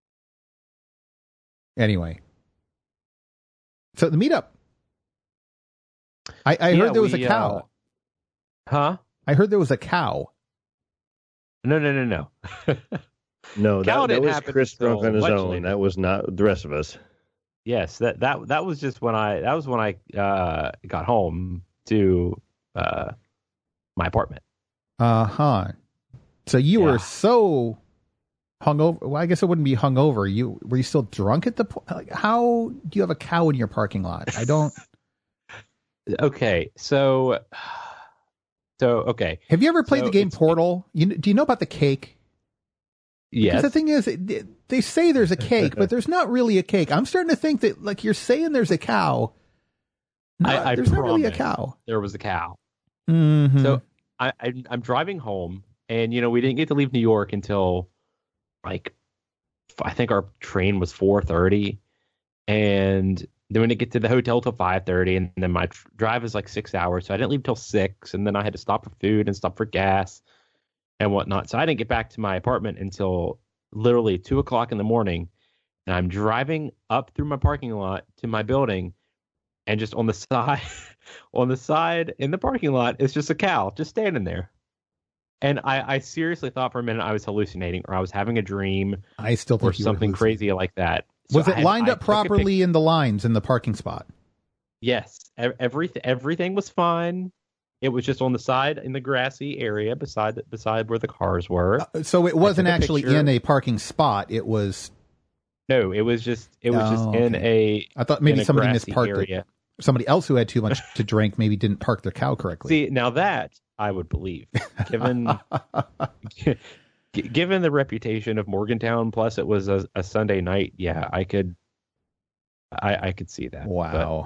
[SPEAKER 1] Anyway. So the meetup. I, I
[SPEAKER 3] yeah,
[SPEAKER 1] heard there was
[SPEAKER 3] we,
[SPEAKER 1] a cow.
[SPEAKER 3] Uh, huh?
[SPEAKER 1] I heard there was a cow.
[SPEAKER 3] No, no, no, no.
[SPEAKER 2] No,
[SPEAKER 3] Cow
[SPEAKER 2] that, that
[SPEAKER 3] didn't
[SPEAKER 2] was
[SPEAKER 3] happen
[SPEAKER 2] Chris drunk
[SPEAKER 3] until
[SPEAKER 2] on his
[SPEAKER 3] much
[SPEAKER 2] own.
[SPEAKER 3] later.
[SPEAKER 2] That was not the rest of us.
[SPEAKER 3] Yes, that that that was just when I that was when I uh, got home to uh, my apartment.
[SPEAKER 1] Uh huh. So you
[SPEAKER 3] Yeah.
[SPEAKER 1] were so hungover. Well, I guess it wouldn't be hungover. You were you still drunk at the point? Like, how do you have a cow in your parking lot? I don't.
[SPEAKER 3] Okay, so so okay,
[SPEAKER 1] Have you ever played
[SPEAKER 3] So
[SPEAKER 1] the game
[SPEAKER 3] it's-
[SPEAKER 1] Portal? You do you know about the cake? Because
[SPEAKER 3] yes,
[SPEAKER 1] the thing is, it- they say there's a cake, but there's not really a cake. I'm starting to think that, like, you're saying there's a cow. No,
[SPEAKER 3] I, I
[SPEAKER 1] there's not really a
[SPEAKER 3] promise
[SPEAKER 1] cow.
[SPEAKER 3] there was a cow.
[SPEAKER 1] Mm-hmm.
[SPEAKER 3] So I, I I'm driving home, and you know we didn't get to leave New York until like I think our train was four thirty, and then we didn't get to the hotel till five thirty, and then my tr- drive is like six hours, so I didn't leave till six, and then I had to stop for food and stop for gas and whatnot. So I didn't get back to my apartment until literally two o'clock in the morning, and I'm driving up through my parking lot to my building, and just on the side, on the side in the parking lot is just a cow just standing there. And I, I seriously thought for a minute I was hallucinating or I was having a dream
[SPEAKER 1] I still think
[SPEAKER 3] or
[SPEAKER 1] you were
[SPEAKER 3] something
[SPEAKER 1] hallucinating.
[SPEAKER 3] crazy like that. So
[SPEAKER 1] Was it
[SPEAKER 3] I-
[SPEAKER 1] lined
[SPEAKER 3] I
[SPEAKER 1] up
[SPEAKER 3] took a pic-
[SPEAKER 1] properly in the lines in the parking spot?
[SPEAKER 3] Yes, ev- everything everything was fine. It was just on the side in the grassy area beside beside where the cars were.
[SPEAKER 1] Uh, so it wasn't
[SPEAKER 3] took a
[SPEAKER 1] actually
[SPEAKER 3] picture.
[SPEAKER 1] in a parking spot. It was.
[SPEAKER 3] No, it was just it was
[SPEAKER 1] Oh,
[SPEAKER 3] just in
[SPEAKER 1] okay.
[SPEAKER 3] a
[SPEAKER 1] I thought maybe
[SPEAKER 3] in a
[SPEAKER 1] somebody
[SPEAKER 3] grassy
[SPEAKER 1] misparked
[SPEAKER 3] area.
[SPEAKER 1] it. Somebody else who had too much to drink maybe didn't park their cow correctly.
[SPEAKER 3] See, now that I would believe, given g- given the reputation of Morgantown, plus it was a, a Sunday night. Yeah, I could, I I could see that.
[SPEAKER 1] Wow.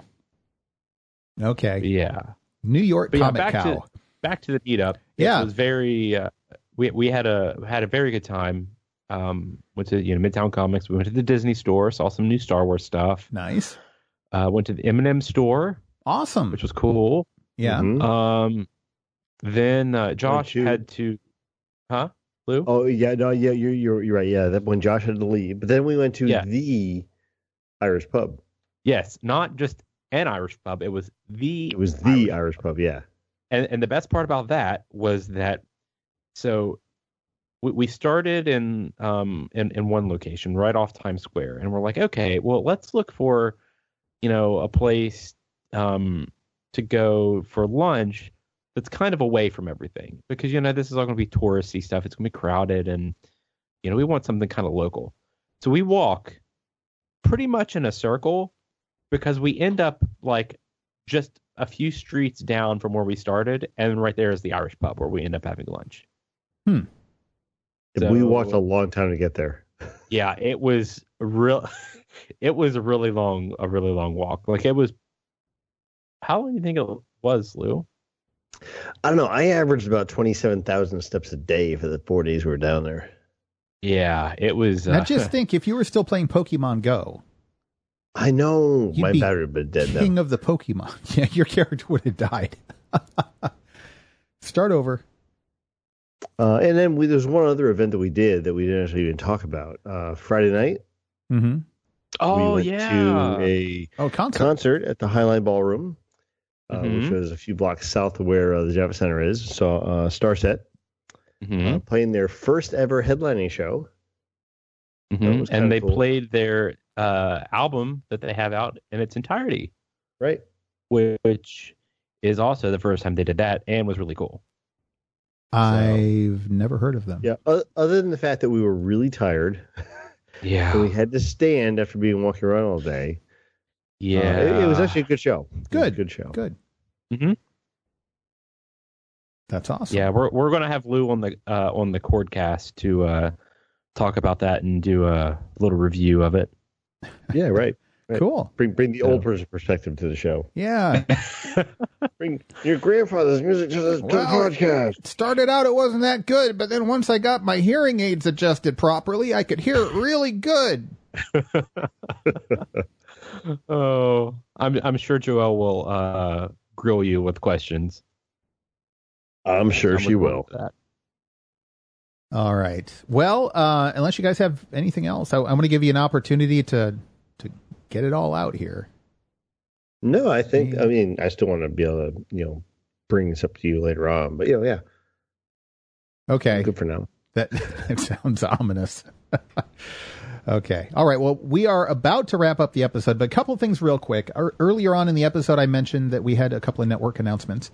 [SPEAKER 1] Okay.
[SPEAKER 3] But, yeah.
[SPEAKER 1] New York
[SPEAKER 3] But yeah,
[SPEAKER 1] Comic
[SPEAKER 3] back
[SPEAKER 1] Cow.
[SPEAKER 3] to back to the meetup.
[SPEAKER 1] Yeah.
[SPEAKER 3] It was very. Uh, we we had a had a very good time. Um, went to you know Midtown Comics. We went to the Disney store, saw some new Star Wars stuff.
[SPEAKER 1] Nice.
[SPEAKER 3] Uh, went to the M and M store,
[SPEAKER 1] Awesome.
[SPEAKER 3] which was cool.
[SPEAKER 1] Yeah.
[SPEAKER 2] Mhm.
[SPEAKER 3] Um, then uh, Josh
[SPEAKER 2] you?
[SPEAKER 3] had to, huh, Lou?
[SPEAKER 2] Oh yeah, no, yeah, you're you're you're right. Yeah, that when Josh had to leave, but then we went to
[SPEAKER 3] Yeah.
[SPEAKER 2] the Irish pub.
[SPEAKER 3] Yes, not just an Irish pub. It was the.
[SPEAKER 2] It was the Irish pub. Yeah.
[SPEAKER 3] And and the best part about that was that, so we we started in um in, in one location right off Times Square, and we're like, okay, well let's look for, you know, a place um to go for lunch that's kind of away from everything, because you know this is all going to be touristy stuff. It's going to be crowded, and you know we want something kind of local. So we walk pretty much in a circle because we end up like just a few streets down from where we started, and right there is the Irish pub where we end up having lunch.
[SPEAKER 1] Hmm.
[SPEAKER 3] So-
[SPEAKER 2] we walked a long time to get there.
[SPEAKER 3] Yeah, it was real. It was a really long, a really long walk. Like it was. How long do you think it was, Lou?
[SPEAKER 2] I don't know. I averaged about twenty-seven thousand steps a day for the four days we were down there.
[SPEAKER 3] Yeah, it was.
[SPEAKER 1] Now
[SPEAKER 3] Uh,
[SPEAKER 1] just think, if you were still playing Pokemon Go,
[SPEAKER 2] I know
[SPEAKER 1] You'd
[SPEAKER 2] my
[SPEAKER 1] be
[SPEAKER 2] battery would be dead now.
[SPEAKER 1] king of the Pokemon. Yeah, your character would have died. Start over.
[SPEAKER 2] Uh, and then we, there's one other event that we did that we didn't actually even talk about. Uh, Friday night,
[SPEAKER 1] Mm-hmm.
[SPEAKER 3] oh
[SPEAKER 2] we went
[SPEAKER 3] yeah.
[SPEAKER 2] to a
[SPEAKER 1] Oh, concert.
[SPEAKER 2] concert at the Highline Ballroom, uh,
[SPEAKER 3] Mhm.
[SPEAKER 2] which was a few blocks south of where uh, the Javits Center is. So uh, Starset
[SPEAKER 3] Mhm,
[SPEAKER 2] uh, playing their first ever headlining show.
[SPEAKER 3] mhm.
[SPEAKER 2] was kinda
[SPEAKER 3] And they
[SPEAKER 2] cool.
[SPEAKER 3] played their uh, album that they have out in its entirety,
[SPEAKER 2] Right.
[SPEAKER 3] which is also the first time they did that, and was really cool.
[SPEAKER 1] I've never heard of them.
[SPEAKER 2] Yeah. o- Other than the fact that we were really tired,
[SPEAKER 3] Yeah,
[SPEAKER 2] and we had to stand after being walking around all day. uh,
[SPEAKER 3] yeah.
[SPEAKER 2] it, it was actually a good show. It was a
[SPEAKER 1] Good.
[SPEAKER 2] good show.
[SPEAKER 1] Good.
[SPEAKER 3] Mhm.
[SPEAKER 1] That's awesome.
[SPEAKER 3] Yeah, we're we're gonna have Lou on the uh, on the Cordcast to uh, talk about that and do a little review of it.
[SPEAKER 2] Yeah. Right. Right.
[SPEAKER 1] Cool.
[SPEAKER 2] Bring bring the
[SPEAKER 3] So-
[SPEAKER 2] old person perspective to the show.
[SPEAKER 1] Yeah.
[SPEAKER 2] Bring your grandfather's music to the, to the
[SPEAKER 1] Well,
[SPEAKER 2] podcast.
[SPEAKER 1] It started out, it wasn't that good, but then once I got my hearing aids adjusted properly, I could hear it really good.
[SPEAKER 3] Oh, I'm I'm sure Joelle will uh, grill you with questions.
[SPEAKER 2] I'm sure
[SPEAKER 3] I'm
[SPEAKER 2] she
[SPEAKER 3] looking
[SPEAKER 2] will.
[SPEAKER 3] forward to that.
[SPEAKER 1] All right. Well, uh, unless you guys have anything else, I, I'm going to give you an opportunity to to get it all out here.
[SPEAKER 2] No, I think.
[SPEAKER 1] Yeah.
[SPEAKER 2] I mean, I still want to be able to, you know, bring this up to you later on. But you know, yeah,
[SPEAKER 1] Okay.
[SPEAKER 2] good for now.
[SPEAKER 1] That, that sounds ominous. Okay. All right. Well, we are about to wrap up the episode, but a couple of things real quick. Ar- earlier on in the episode, I mentioned that we had a couple of network announcements.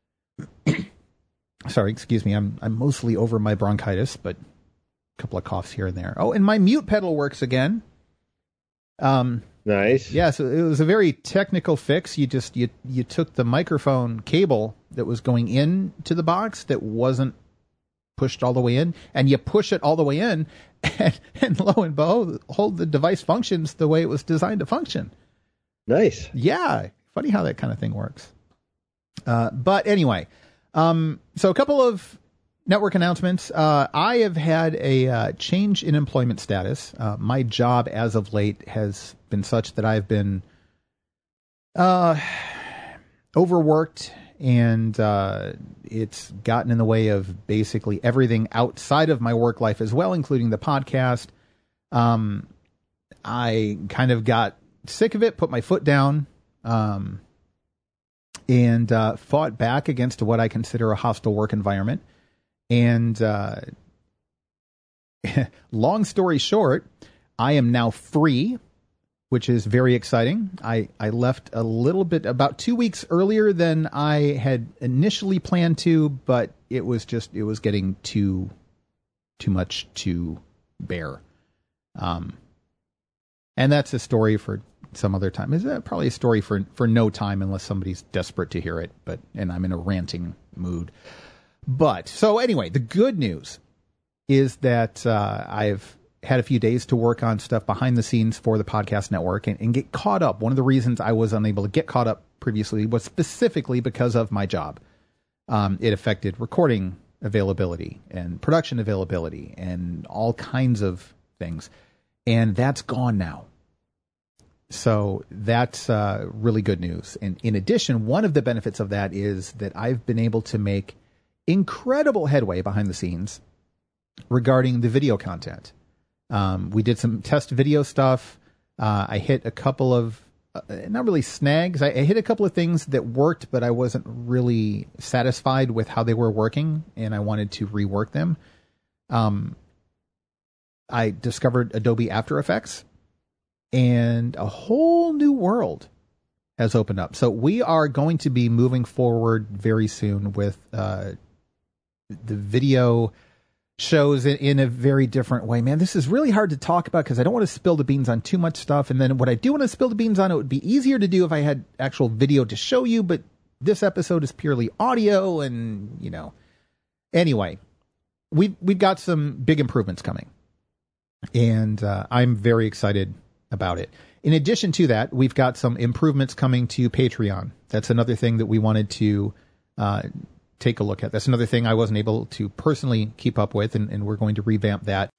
[SPEAKER 1] Sorry, excuse me. I'm I'm mostly over my bronchitis, but a couple of coughs here and there. Oh, and my mute pedal works again. Um,
[SPEAKER 2] nice.
[SPEAKER 1] Yeah, so it was a very technical fix. You just you you took the microphone cable that was going in to the box that wasn't pushed all the way in, and you push it all the way in, and, and lo and behold, the device functions the way it was designed to function.
[SPEAKER 2] Nice.
[SPEAKER 1] Yeah. Funny how that kind of thing works. Uh, but anyway, um, so a couple of network announcements. Uh, I have had a uh, change in employment status. Uh, my job as of late has been such that I've been uh, overworked, and uh, it's gotten in the way of basically everything outside of my work life as well, including the podcast. Um, I kind of got sick of it, put my foot down, um, and uh, fought back against what I consider a hostile work environment. And uh, long story short, I am now free, which is very exciting. I, I left a little bit, about two weeks earlier than I had initially planned to, but it was just, it was getting too, too much to bear. Um, and that's a story for some other time. Is that probably a story for, for no time unless somebody's desperate to hear it, but, and I'm in a ranting mood. But, so anyway, the good news is that uh, I've had a few days to work on stuff behind the scenes for the podcast network and, and get caught up. One of the reasons I was unable to get caught up previously was specifically because of my job. Um, it affected recording availability and production availability and all kinds of things. And that's gone now. So that's uh, really good news. And in addition, one of the benefits of that is that I've been able to make incredible headway behind the scenes regarding the video content. Um, we did some test video stuff. Uh, I hit a couple of, uh, not really snags. I, I hit a couple of things that worked, but I wasn't really satisfied with how they were working, and I wanted to rework them. Um, I discovered Adobe After Effects, and a whole new world has opened up. So we are going to be moving forward very soon with uh, the video shows in, in a very different way. Man, this is really hard to talk about because I don't want to spill the beans on too much stuff. And then what I do want to spill the beans on, it would be easier to do if I had actual video to show you. But this episode is purely audio, and, you know, anyway, we've, we've got some big improvements coming, and uh, I'm very excited about it. In addition to that, we've got some improvements coming to Patreon. That's another thing that we wanted to uh, take a look at. That's another thing I wasn't able to personally keep up with, and, and we're going to revamp that.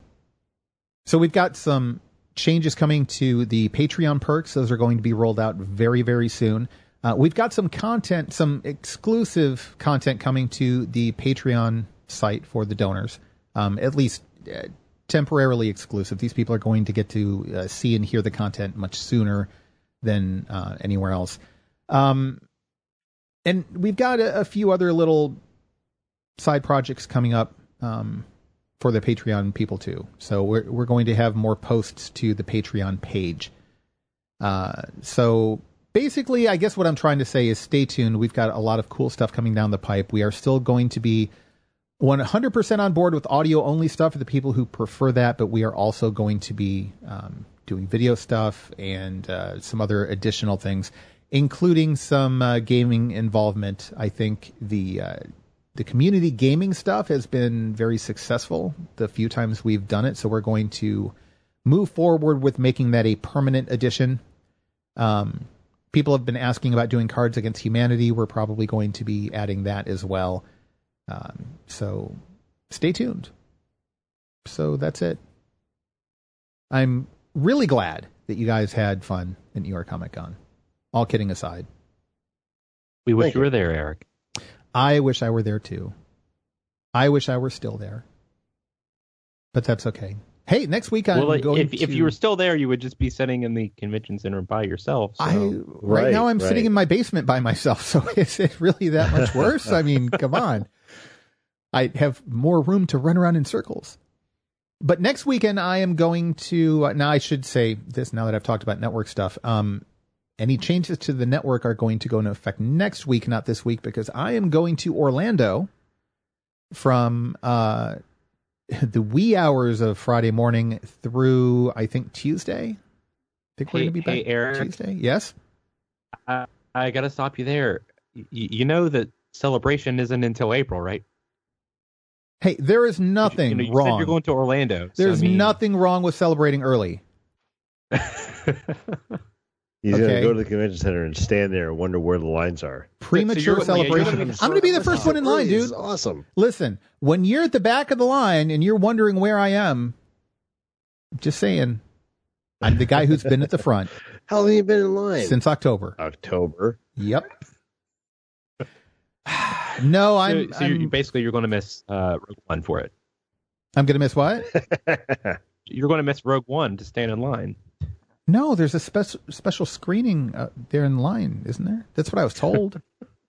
[SPEAKER 1] So we've got some changes coming to the Patreon perks. Those are going to be rolled out very, very soon. Uh, we've got some content, some exclusive content coming to the Patreon site for the donors, um, at least uh, temporarily exclusive. These people are going to get to uh, see and hear the content much sooner than uh, anywhere else. Um, and we've got a, a few other little side projects coming up um, for the Patreon people too. So we're we're going to have more posts to the Patreon page. Uh, so basically, I guess what I'm trying to say is stay tuned. We've got a lot of cool stuff coming down the pipe. We are still going to be one hundred percent on board with audio only stuff for the people who prefer that, but we are also going to be um, doing video stuff and uh, some other additional things, including some uh, gaming involvement. I think the uh, the community gaming stuff has been very successful the few times we've done it, so we're going to move forward with making that a permanent addition. Um, people have been asking about doing Cards Against Humanity. We're probably going to be adding that as well. Um, so stay tuned. So that's it. I'm really glad that you guys had fun at New York Comic Con. All kidding aside.
[SPEAKER 3] We wish
[SPEAKER 2] Thank
[SPEAKER 3] you were
[SPEAKER 2] you.
[SPEAKER 3] there, Eric.
[SPEAKER 1] I wish I were there too. I wish I were still there. But that's okay. Hey, next week I'm
[SPEAKER 3] well, like,
[SPEAKER 1] going
[SPEAKER 3] if,
[SPEAKER 1] to...
[SPEAKER 3] if you were still there, you would just be sitting in the convention center by yourself. So.
[SPEAKER 1] I right,
[SPEAKER 2] Right,
[SPEAKER 1] now I'm
[SPEAKER 2] right.
[SPEAKER 1] sitting in my basement by myself, so is it really that much worse? I mean, come on. I have more room to run around in circles. But next weekend, I am going to, uh, now I should say this now that I've talked about network stuff. Um, any changes to the network are going to go into effect next week, not this week, because I am going to Orlando from uh, the wee hours of Friday morning through, I think, Tuesday. I think we're
[SPEAKER 3] hey,
[SPEAKER 1] going to be
[SPEAKER 3] hey,
[SPEAKER 1] back
[SPEAKER 3] Eric,
[SPEAKER 1] Tuesday. Yes?
[SPEAKER 3] I, I got to stop you there. Y- you know that Celebration isn't until April, right?
[SPEAKER 1] Hey, there is nothing
[SPEAKER 3] you, know, you
[SPEAKER 1] wrong.
[SPEAKER 3] Said you're going to Orlando.
[SPEAKER 1] There's
[SPEAKER 3] so, I mean...
[SPEAKER 1] nothing wrong with celebrating early.
[SPEAKER 2] He's
[SPEAKER 1] okay.
[SPEAKER 2] going to go to the convention center and stand there and wonder where the lines are.
[SPEAKER 1] Premature so celebration. I'm, I'm going to be the first one in line, dude.
[SPEAKER 2] This is awesome.
[SPEAKER 1] Listen, when you're at the back of the line and you're wondering where I am, just saying, I'm the guy who's been at the front.
[SPEAKER 2] How long have you been in line?
[SPEAKER 1] Since October.
[SPEAKER 2] October.
[SPEAKER 1] Yep. No, I'm.
[SPEAKER 3] So, so
[SPEAKER 1] I'm
[SPEAKER 3] you're, basically, you're going to miss uh, Rogue One for it.
[SPEAKER 1] I'm going to miss what?
[SPEAKER 3] You're going to miss Rogue One to stand in line.
[SPEAKER 1] No, there's a special special screening uh, there in line, isn't there? That's what I was told.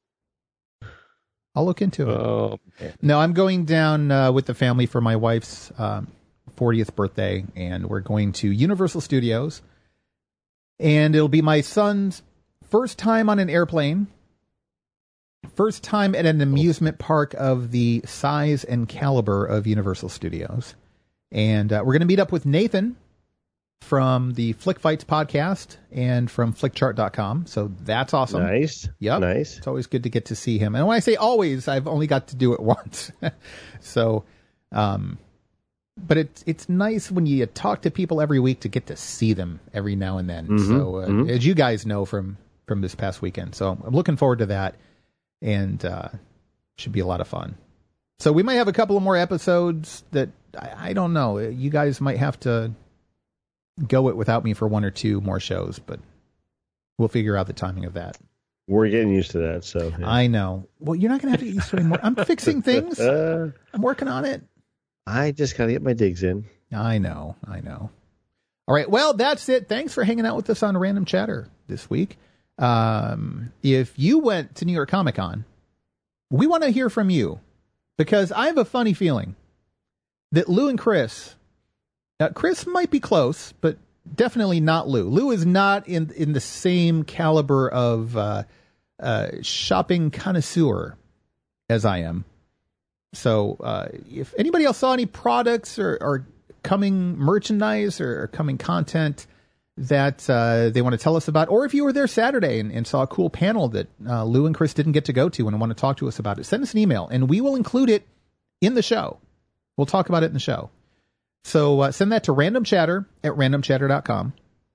[SPEAKER 1] I'll look into it.
[SPEAKER 3] Oh, man.
[SPEAKER 1] No, I'm going down uh, with the family for my wife's um, fortieth birthday, and we're going to Universal Studios. And it'll be my son's first time on an airplane, first time at an amusement park of the size and caliber of Universal Studios. And uh, we're going to meet up with Nathan from the Flick Fights podcast and from flick chart dot com. So that's awesome.
[SPEAKER 2] Nice.
[SPEAKER 1] Yep.
[SPEAKER 2] Nice.
[SPEAKER 1] It's always good to get to see him. And when I say always, I've only got to do it once. so, um, but it's, it's nice when you talk to people every week to get to see them every now and then.
[SPEAKER 2] Mm-hmm.
[SPEAKER 1] So, uh,
[SPEAKER 2] mm-hmm.
[SPEAKER 1] as you guys know from, from this past weekend. So I'm looking forward to that. And, uh, should be a lot of fun. So we might have a couple of more episodes that I, I don't know. You guys might have to go it without me for one or two more shows, but we'll figure out the timing of that.
[SPEAKER 2] We're getting used to that, so
[SPEAKER 1] yeah. I know. Well, you're not going to have to get used to it anymore. I'm fixing things. Uh, I'm working on it.
[SPEAKER 2] I just got to get my digs in.
[SPEAKER 1] I know. I know. All right. Well, that's it. Thanks for hanging out with us on Random Chatter this week. Um, if you went to New York Comic Con, we want to hear from you because I have a funny feeling that Lou and Chris Uh, Chris might be close, but definitely not Lou. Lou is not in in the same caliber of uh, uh, shopping connoisseur as I am. So uh, if anybody else saw any products or, or coming merchandise or, or coming content that uh, they want to tell us about, or if you were there Saturday and, and saw a cool panel that uh, Lou and Chris didn't get to go to and want to talk to us about it, send us an email, and we will include it in the show. We'll talk about it in the show. So uh, send that to Random Chatter at random chatter dot com.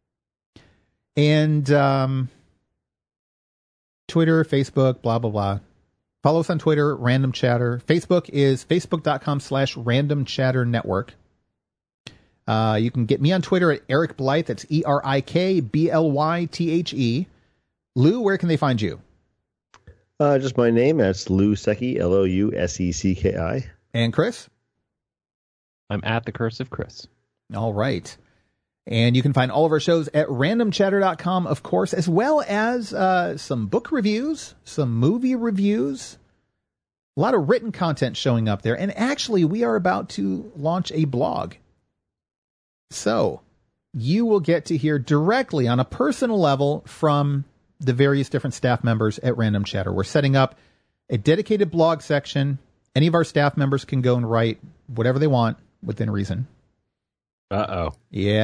[SPEAKER 1] And um, Twitter, Facebook, blah, blah, blah. Follow us on Twitter, Random Chatter. Facebook is facebook.com slash Random Chatter Network. Uh, you can get me on Twitter at Eric Blythe. That's E R I K B L Y T H E. Lou, where can they find you?
[SPEAKER 2] Uh, just my name. That's Lou Secchi, L O U S E C K I.
[SPEAKER 1] And Chris?
[SPEAKER 3] I'm at the Cursive Chris.
[SPEAKER 1] All right. And you can find all of our shows at random chatter dot com, of course, as well as uh, some book reviews, some movie reviews, a lot of written content showing up there. And actually, we are about to launch a blog. So you will get to hear directly on a personal level from the various different staff members at Random Chatter. We're setting up a dedicated blog section. Any of our staff members can go and write whatever they want within reason.
[SPEAKER 3] Uh-oh.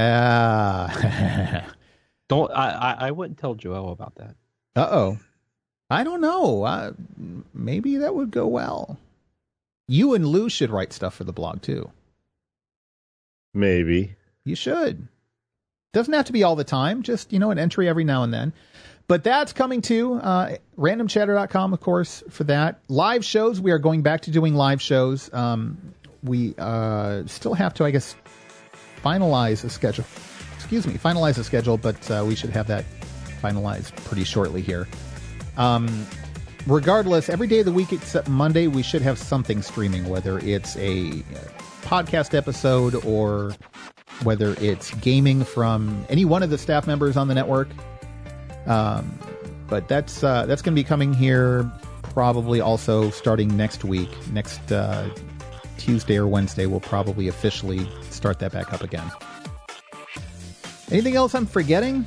[SPEAKER 1] Yeah.
[SPEAKER 3] Don't I, I I wouldn't tell Joel about that.
[SPEAKER 1] Uh-oh. I don't know. Uh, maybe that would go well. You and Lou should write stuff for the blog, too.
[SPEAKER 2] Maybe.
[SPEAKER 1] You should. Doesn't have to be all the time. Just, you know, an entry every now and then. But that's coming to uh, random chatter dot com, of course, for that. Live shows. We are going back to doing live shows. Um, we uh, still have to, I guess, finalize a schedule. Excuse me, finalize a schedule, but uh, we should have that finalized pretty shortly here. Um, regardless, every day of the week except Monday, we should have something streaming, whether it's a podcast episode or whether it's gaming from any one of the staff members on the network. Um, but that's uh, that's going to be coming here probably also starting next week, next uh, Tuesday or Wednesday, we'll probably officially start that back up again. Anything else I'm forgetting?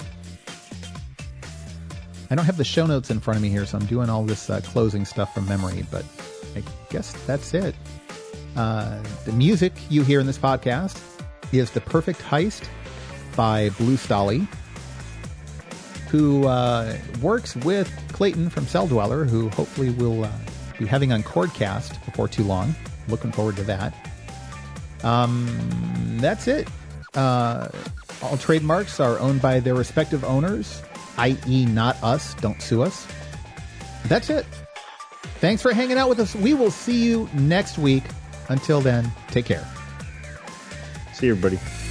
[SPEAKER 1] I don't have the show notes in front of me here, so I'm doing all this uh, closing stuff from memory, but I guess that's it. Uh, the music you hear in this podcast is The Perfect Heist by Blue Stolly, who uh, works with Clayton from Cell Dweller, who hopefully we'll uh, be having on Chordcast before too long. Looking forward to that. Um, that's it. Uh, all trademarks are owned by their respective owners, that is not us. Don't sue us. That's it. Thanks for hanging out with us. We will see you next week. Until then, take care.
[SPEAKER 2] See you, everybody.